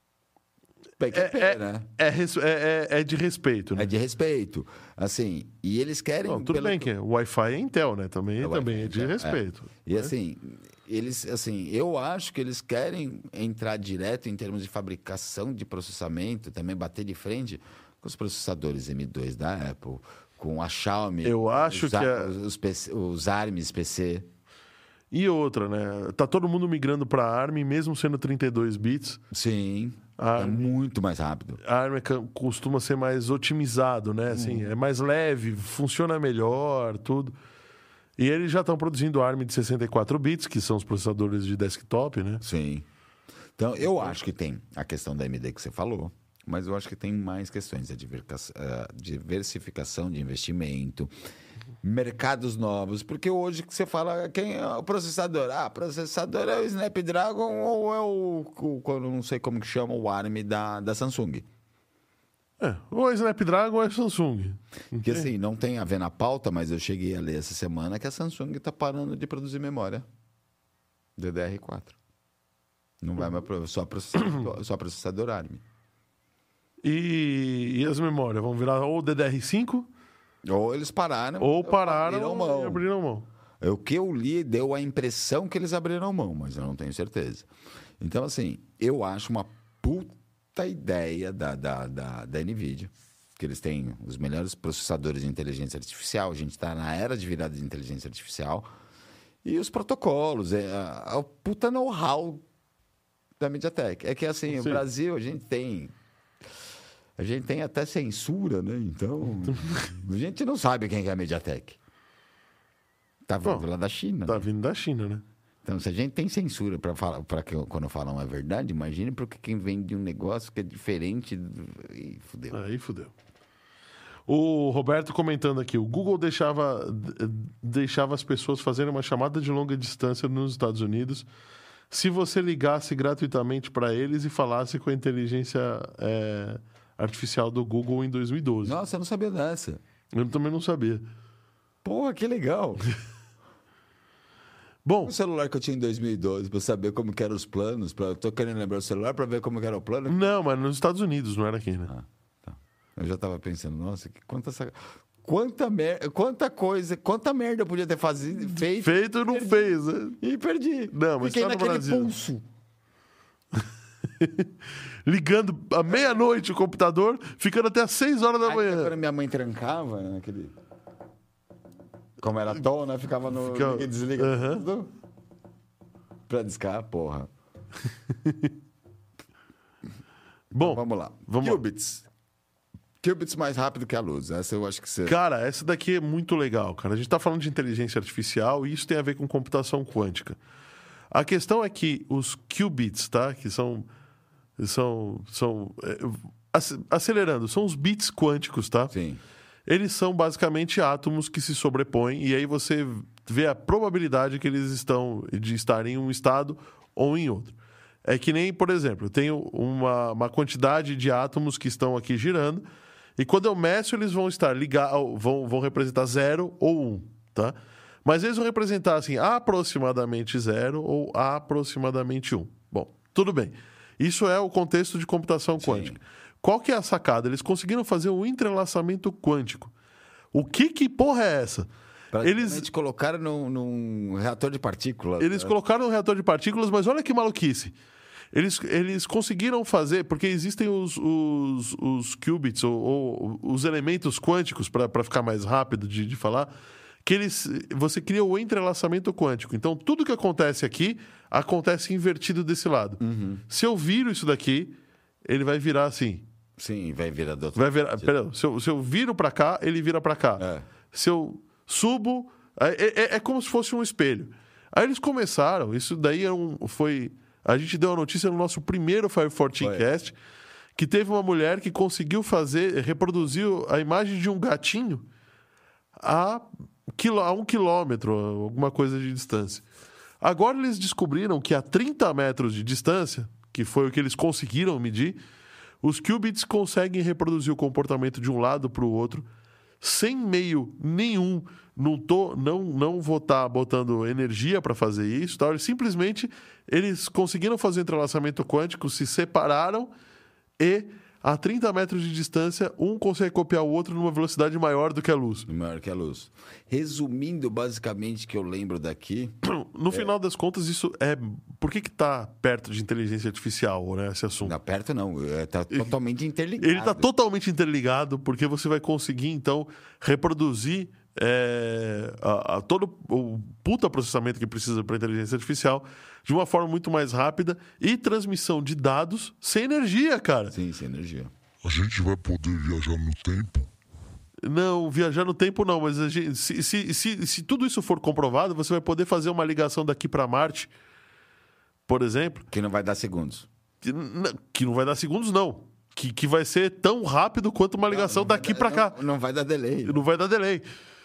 é, que é, É, pé, é, né? é, res- é- é- é de respeito, né? É de respeito. Assim, e eles querem... Não, tudo pelo bem que- que o Wi-Fi é Intel, né? Também, É, o também Wi-Fi é de Intel, é. respeito. E assim, eles, assim, eu acho que eles querem entrar direto em termos de fabricação de processamento, também bater de frente com os processadores M dois da Apple, com a Xiaomi, Eu acho os, que a- a- os, P C os ARMs P C. E outra, né? Tá todo mundo migrando para A R M, mesmo sendo trinta e dois bits. Sim, A é ARM. muito mais rápido. A A R M é ca- costuma ser mais otimizado, né? Assim, é mais leve, funciona melhor, tudo. E eles já estão produzindo A R M de sessenta e quatro bits, que são os processadores de desktop, né? Sim. Então, eu acho que tem a questão da A M D que você falou, mas eu acho que tem mais questões, a diversica- a diversificação de investimento, mercados novos, porque hoje que você fala, quem é o processador? Ah, processador é o Snapdragon ou é o, o eu não sei como que chama, o A R M da, da Samsung. É, ou é Snapdragon ou é Samsung. Que assim, não tem a ver na pauta, mas eu cheguei a ler essa semana que a Samsung está parando de produzir memória D D R quatro. Não vai mais pro- só processador, só processador A R M. E, e as memórias vão virar ou D D R cinco Ou eles pararam. ou pararam abriram e mão. abriram mão. É, o que eu li deu a impressão que eles abriram mão, mas eu não tenho certeza. Então, assim, eu acho uma puta ideia da, da, da, da NVIDIA, que eles têm os melhores processadores de inteligência artificial, a gente está na era de virada de inteligência artificial, e os protocolos, é, a, a puta know-how da MediaTek. É que, assim, Sim. o Brasil, a gente tem... A gente tem até censura, né? Então, a gente não sabe quem é a MediaTek. Tá vindo Bom, lá da China. Tá né? vindo da China, né? Então, se a gente tem censura para falar, para que quando falam a verdade, imagine porque quem vem de um negócio que é diferente do... e fudeu. Aí fudeu. O Roberto comentando aqui, o Google deixava, deixava as pessoas fazerem uma chamada de longa distância nos Estados Unidos se você ligasse gratuitamente para eles e falasse com a inteligência é, artificial do Google em dois mil e doze. Nossa, eu não sabia dessa. Eu também não sabia. Porra, que legal. Bom, O celular que eu tinha em dois mil e doze, para saber como que eram os planos, pra, eu tô querendo lembrar o celular para ver como que era o plano. não, mas nos Estados Unidos, não era aqui, né? Ah, tá. Eu já tava pensando, nossa, que quanta saca... quanta merda, quanta coisa, quanta merda eu podia ter fazido, feito Feito e não fez, né? e perdi. Não, mas Fiquei tá no naquele Brasil. pulso. Ligando à meia-noite o computador, ficando até às seis horas da Aí, manhã. quando minha mãe trancava, né, aquele... Como era tom, né? Ficava no... Fica- liga e desliga. Aham. tudo. Pra discar, porra. Bom, Vamos lá. vamos lá. Qubits. Qubits mais rápido que a luz. Essa eu acho que você... cara, essa daqui é muito legal, cara. A gente tá falando de inteligência artificial e isso tem a ver com computação quântica. A questão é que os qubits, tá? Que são... São... são é, ac- acelerando, são os bits quânticos, tá? Sim. Eles são basicamente átomos que se sobrepõem e aí você vê a probabilidade que eles estão de estar em um estado ou em outro. É que nem, por exemplo, eu tenho uma, uma quantidade de átomos que estão aqui girando e quando eu meço eles vão estar ligados, vão, vão representar zero ou um, tá? Mas eles vão representar assim aproximadamente zero ou aproximadamente um. Bom, tudo bem. Isso é o contexto de computação quântica. Qual que é a sacada? Eles conseguiram fazer um entrelaçamento quântico. O que que porra é essa? Praticamente Eles, colocaram num, num reator de partículas. eles né? colocaram um reator de partículas, mas olha que maluquice. Eles, eles conseguiram fazer, porque existem os, os, os qubits, ou, ou os elementos quânticos, para ficar mais rápido de, de falar, que eles, você cria o entrelaçamento quântico. Então, tudo que acontece aqui, acontece invertido desse lado. Uhum. Se eu viro isso daqui, ele vai virar assim. Sim, vai virar do outro Vai virar, sentido. perdão, se eu, se eu viro para cá, ele vira para cá. É. Se eu subo, é, é, é como se fosse um espelho. Aí eles começaram, isso daí é um, foi... A gente deu a notícia no nosso primeiro five fourteen Foi. Cast, que teve uma mulher que conseguiu fazer, reproduziu a imagem de um gatinho a, quilô, a um quilômetro, alguma coisa de distância. Agora eles descobriram que a trinta metros de distância, que foi o que eles conseguiram medir, os qubits conseguem reproduzir o comportamento de um lado para o outro, sem meio nenhum. Não, tô, não, não vou estar botando energia para fazer isso. Tá? Eles, simplesmente, eles conseguiram fazer o entrelaçamento quântico, se separaram e, a trinta metros de distância, um consegue copiar o outro numa velocidade maior do que a luz. Maior que a luz. Resumindo, basicamente, que eu lembro daqui... No final das contas, isso é... Por que está perto de inteligência artificial, né, esse assunto? Não, perto não. Está totalmente interligado. Ele está totalmente interligado, porque você vai conseguir, então, reproduzir é, a, a, todo o puta processamento que precisa para inteligência artificial de uma forma muito mais rápida e transmissão de dados sem energia, cara. Sim, sem energia. A gente vai poder viajar no tempo? Não, viajar no tempo não, mas a gente, se, se, se, se tudo isso for comprovado, você vai poder fazer uma ligação daqui para Marte, por exemplo. Que não vai dar segundos. Que, n- que não vai dar segundos, não. Que, que vai ser tão rápido quanto uma ligação Não, não vai daqui dar- para cá. Não, não vai dar delay. Não vai dar delay.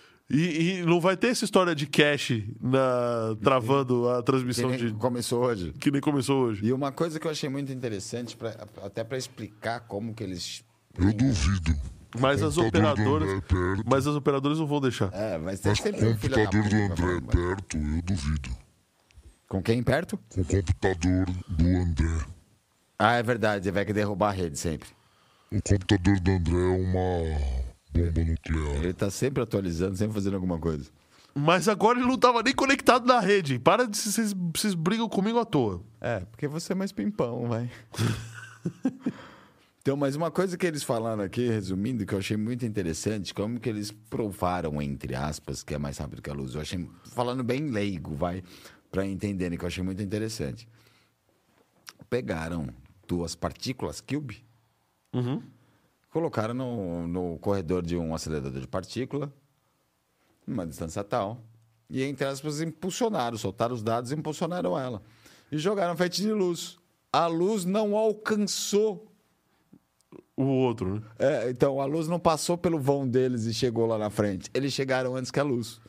E, e não vai ter essa história de cache na, travando a Que transmissão nem de, começou hoje. que nem começou hoje. E uma coisa que eu achei muito interessante, pra, até para explicar como que eles... Eu duvido. Mas O as computador do operadoras. André perto, Mas as operadoras não vão deixar. É, vai ser mas com sempre o um filho da computador do puta, André vai- vai- perto, eu duvido. Com quem perto? Com o computador do André. Ah, é verdade, vai que derrubar a rede sempre. O computador do André é uma bomba nuclear. Ele tá sempre atualizando, sempre fazendo alguma coisa. Mas agora ele não estava nem conectado na rede. Para de vocês, vocês brigam comigo à toa. É, porque você é mais pimpão, vai. Então, mas uma coisa que eles falaram aqui, resumindo, que eu achei muito interessante, como que eles provaram, entre aspas, que é mais rápido que a luz. Eu achei, falando bem leigo, vai, para entenderem, que eu achei muito interessante. Pegaram duas partículas cube, Uhum. colocaram no, no corredor de um acelerador de partícula, numa distância tal, e, entre aspas, impulsionaram, soltaram os dados e impulsionaram ela. E jogaram feixe de luz. A luz não alcançou. O outro, né? É, então, a luz não passou pelo vão deles e chegou lá na frente. Eles chegaram antes que a luz.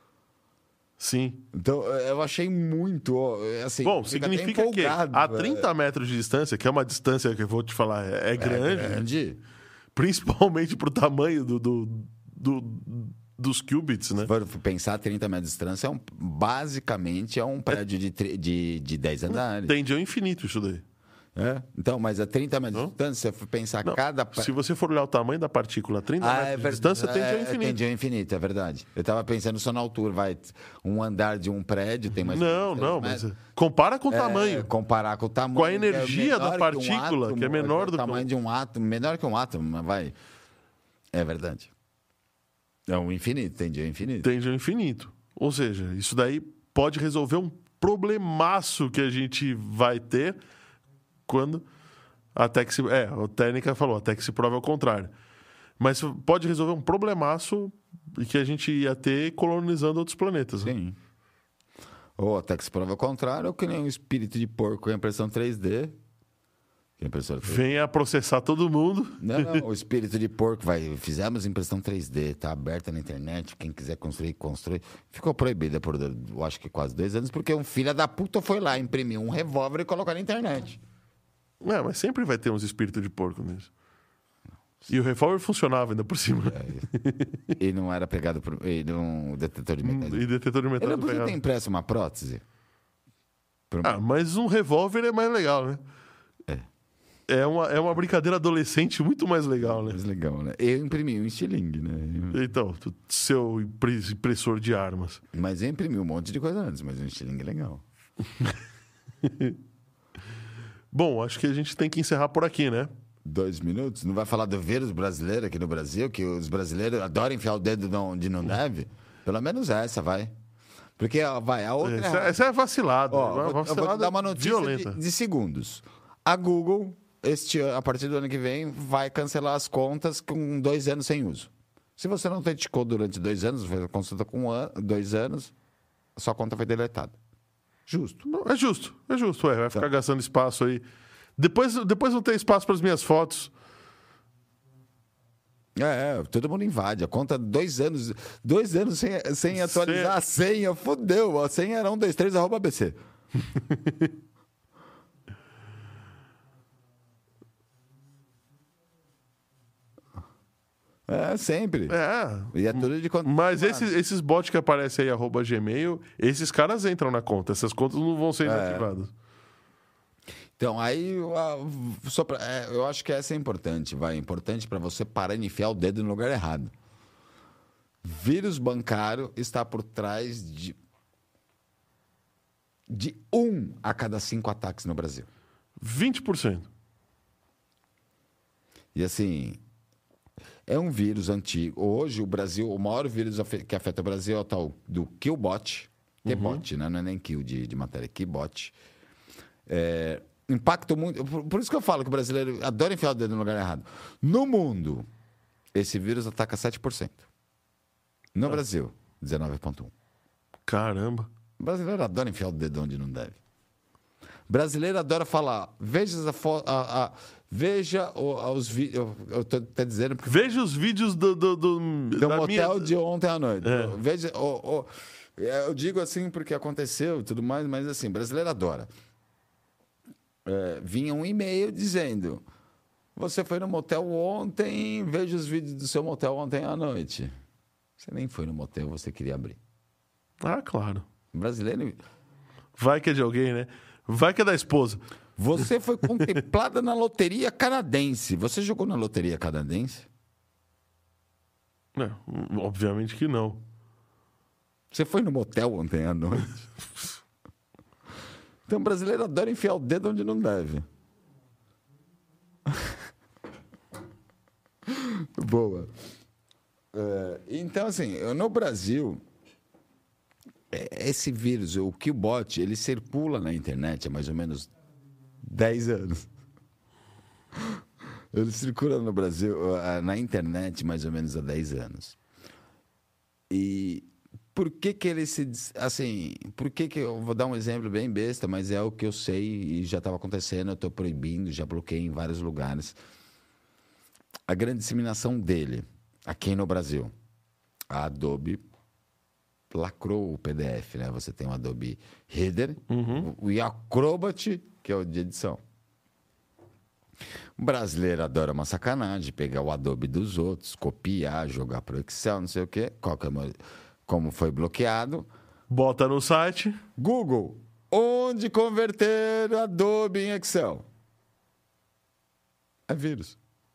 Sim. Então, eu achei muito, ó, assim... Bom, fica até significa que empolgado, a é. trinta metros de distância, que é uma distância que eu vou te falar, é, é grande, É grande. principalmente pro tamanho do, do, do- dos qubits, né? Se for pensar, trinta metros de distância, é um, basicamente, é um prédio de, tri- de, de dez andares. Tende ao infinito isso daí. É? Então, mas a trinta metros Não? de distância, se eu for pensar Não, cada... se você for olhar o tamanho da partícula, trinta Ah, metros é de verdade. distância, tende ao É, infinito. Tende ao infinito, é verdade. Eu tava pensando só na altura, vai. Um andar de um prédio tem mais... Não, três não, mas metros. compara com o É, tamanho. comparar com o tamanho... Com a energia que é da menor que um partícula, átomo, que é menor do o que um- tamanho de um átomo, menor que um átomo, mas vai. É verdade. É um infinito, tende ao infinito. Tende ao infinito. Ou seja, isso daí pode resolver um problemaço que a gente vai ter quando até que se... É, a técnica falou, até que se prove ao contrário. Mas pode resolver um problemaço que a gente ia ter colonizando outros planetas. Né? Sim. Ou até que se prova ao contrário, ou que nem um espírito de porco com impressão três D. Que impressora três D. Venha processar todo mundo. Não, não, o espírito de porco, vai. Fizemos impressão três D, tá aberta na internet. Quem quiser construir, construir. Ficou proibida por, eu acho que quase dois anos, porque um filho da puta foi lá, imprimiu um revólver e colocou na internet. É, mas sempre vai ter uns espíritos de porco nisso. E o revólver funcionava ainda por cima. É, e não era pegado por e não, detetor de metal. E detetor de Ele metal não não podia ter pegava. impresso uma prótese? Por- Ah, mas um revólver é mais legal, né? É uma, é uma brincadeira adolescente muito mais legal, né? Mais legal, né? Eu imprimi um estilingue, né? Então, tu- seu impre- impressor de armas. Mas eu imprimi um monte de coisa antes, mas um estilingue é legal. Bom, acho que a gente tem que encerrar por aqui, né? Dois minutos? Não vai falar do vírus brasileiro aqui no Brasil, que os brasileiros adoram enfiar o dedo onde não deve? Pelo menos essa, vai. Porque, ó, vai, a outra... Essa, essa é vacilada. Ó, uma eu vou, eu vacilada vou te dar uma notícia violenta. de, de segundos. A Google, este, an- a partir do ano que vem, vai cancelar as contas com dois anos sem uso. Se você não autenticou durante dois anos, fez a consulta com um an, dois anos, a sua conta foi deletada. Justo. Não, é justo, é justo, ué, vai ficar Tá. gastando espaço aí. Depois, depois não tem espaço para as minhas fotos. É, é, todo mundo invade. A conta dois anos, dois anos sem, sem atualizar a senha. Fudeu. A senha era um, dois, três, arroba A B C. É, sempre. É. E é tudo de conta. Mas esses, esses bots que aparecem aí, arroba Gmail, esses caras entram na conta. Essas contas não vão ser desativadas. Então, aí, a- só pra- é, eu acho que essa é importante, vai. É importante para você parar de enfiar o dedo no lugar errado. Vírus bancário está por trás de, de um a cada cinco ataques no Brasil. vinte por cento. E assim, é um vírus antigo. Hoje, o Brasil, o maior vírus afe- que afeta o Brasil é o tal do Killbot. Que é bot, né? Não é nem kill de, de matéria, é Killbot. É, impacto muito. Por, por isso que eu falo que o brasileiro adora enfiar o dedo no lugar errado. No mundo, esse vírus ataca sete por cento. No Brasil, dezenove vírgula um por cento. Caramba. O brasileiro adora enfiar o dedo onde não deve. O brasileiro adora falar, veja a foto. A, a, veja o- os vídeos. Eu estou até dizendo porque Veja os vídeos do. do, do, do da motel minha- de ontem à noite. É. Veja, o- o- eu digo assim porque aconteceu e tudo mais, mas assim, brasileiro adora. É, vinha um e-mail dizendo: você foi no motel ontem, veja os vídeos do seu motel ontem à noite. Você nem foi no motel, você queria abrir. Ah, claro. Brasileiro. Vai que é de alguém, né? Vai que é da esposa. Você foi contemplada na loteria canadense. Você jogou na loteria canadense? Não, obviamente que não. Você foi no motel ontem à noite? Então, o brasileiro adora enfiar o dedo onde não deve. Boa. É, então, assim, no Brasil, é, esse vírus, o Killbot, ele circula na internet há mais ou menos dez anos. Ele circula no Brasil, ah, na internet, mais ou menos há dez anos. E por que que ele se... des- Assim, por que que... Eu vou dar um exemplo bem besta, mas é o que eu sei e já estava acontecendo, eu estou proibindo, já bloqueei em vários lugares. A grande disseminação dele, aqui no Brasil, a Adobe lacrou o P D F, né? Você tem o Adobe Reader, o o Acrobat, que é o de edição. O brasileiro adora uma sacanagem, pegar o Adobe dos outros, copiar, jogar para o Excel, não sei o quê. Qual que é o meu- Como foi bloqueado? Bota no site. Google, onde converter Adobe em Excel? É vírus.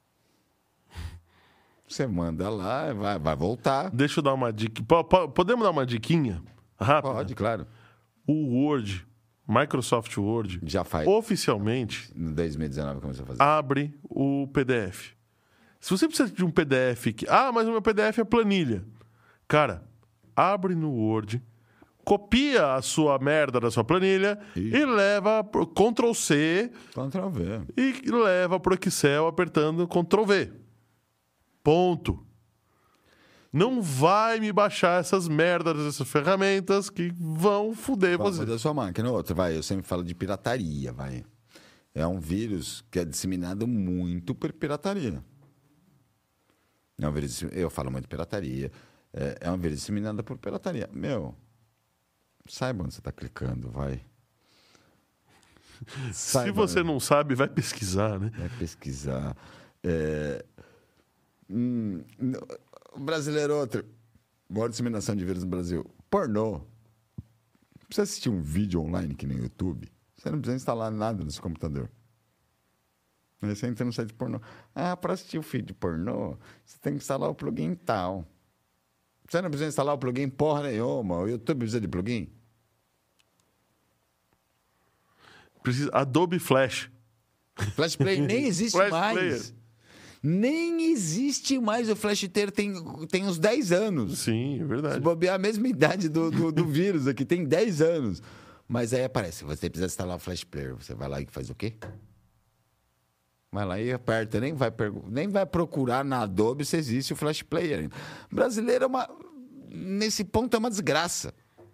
Você manda lá, vai, vai voltar. Deixa eu dar uma dica. Po- po- Podemos dar uma diquinha rápida? Pode, claro. O Word, Microsoft Word, Já faz. oficialmente Em dois mil e dezenove começou a fazer. abre o P D F. Se você precisa de um P D F que... Ah, mas o meu P D F é planilha. Cara, abre no Word, copia a sua merda da sua planilha Isso. e leva pro Ctrl C Ctrl V. e leva pro Excel apertando Ctrl V. Ponto. Não vai me baixar essas merdas, essas ferramentas que vão foder Vamos você. da sua máquina. Outra, vai. Eu sempre falo de pirataria, vai. É um vírus que é disseminado muito por pirataria. É um vírus, eu falo muito de pirataria. É, é um vírus disseminado por pirataria. Meu, saiba onde você está clicando, vai. Se Saiba, você né? não sabe, vai pesquisar, né? Vai pesquisar. É... Hum, no- o brasileiro, outro. Maior disseminação de vírus no Brasil. Pornô. Você assistir um vídeo online que nem no YouTube, você não precisa instalar nada no seu computador. Aí você entra no site pornô. Ah, para assistir o feed pornô, você tem que instalar o plugin tal. Você não precisa instalar o plugin porra nenhuma. O YouTube precisa de plugin? Precisa... Adobe Flash. Flash Player nem existe Flash mais. Player. Nem existe mais. O Flash Player tem, tem uns dez anos. Sim, é Se verdade. bobear a mesma idade do, do, do vírus aqui, tem dez anos. Mas aí aparece, você precisa instalar o Flash Player. Você vai lá e faz o quê? Vai lá e aperta, nem vai, pergu- nem vai procurar na Adobe se existe o Flash Player. Brasileiro é uma... Nesse ponto é uma desgraça.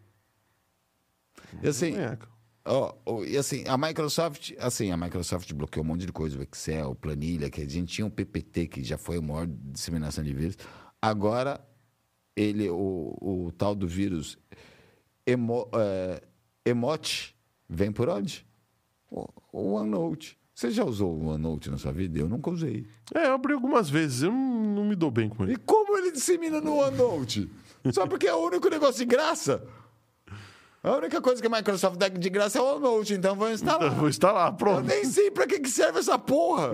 E assim, É. ó, ó, e assim, a Microsoft, assim, a Microsoft bloqueou um monte de coisa, o Excel, planilha, que a gente tinha um P P T, que já foi a maior disseminação de vírus. Agora, ele, o, o tal do vírus emo, é, emote, vem por onde? O, o OneNote. Você já usou o OneNote na sua vida? Eu nunca usei. É, eu abri algumas vezes. Eu não, não me dou bem com ele. E como ele dissemina no OneNote? Só porque é o único negócio de graça? A única coisa que a Microsoft dá de graça é o OneNote, então vou instalar. Eu vou instalar, Eu pronto. nem sei pra que que serve essa porra.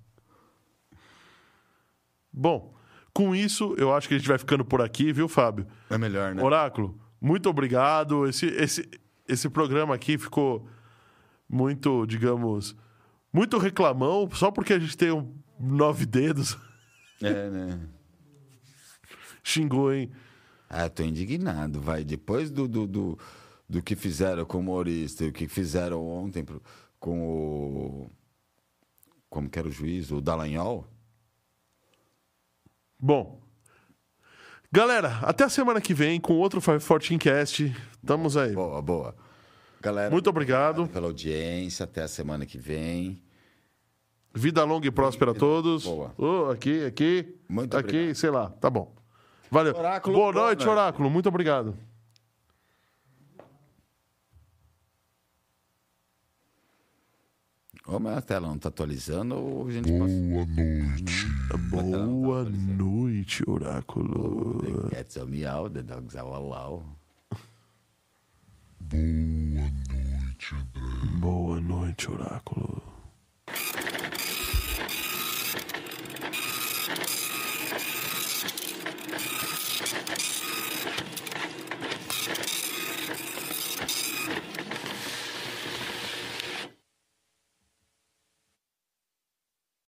Bom, com isso, eu acho que a gente vai ficando por aqui, viu, Fábio? É melhor, né? Oráculo, muito obrigado. Esse, esse, esse programa aqui ficou muito, digamos, muito reclamão, só porque a gente tem um nove dedos. É, né? Xingou, hein? Ah, tô indignado, vai. Depois do, do, do, do que fizeram com o humorista e o que fizeram ontem pro- com o... Como que era o juiz? O Dallagnol. Bom, galera, até a semana que vem com outro Five Fourteen Cast. Estamos aí. Boa, boa. Galera, Muito obrigado. pela audiência. Até a semana que vem. Vida longa e próspera a todos. Boa. Oh, aqui, aqui. Muito aqui, obrigado. sei lá. Tá bom. Valeu. Oráculo, Boa boa noite, noite. Oráculo. Muito obrigado. Ô, mas a tela não tá atualizando ou a gente Boa passa... noite. Boa noite, Oráculo. The cats are meow, the dogs are wow wow. Boa noite, André. Boa noite, Oráculo.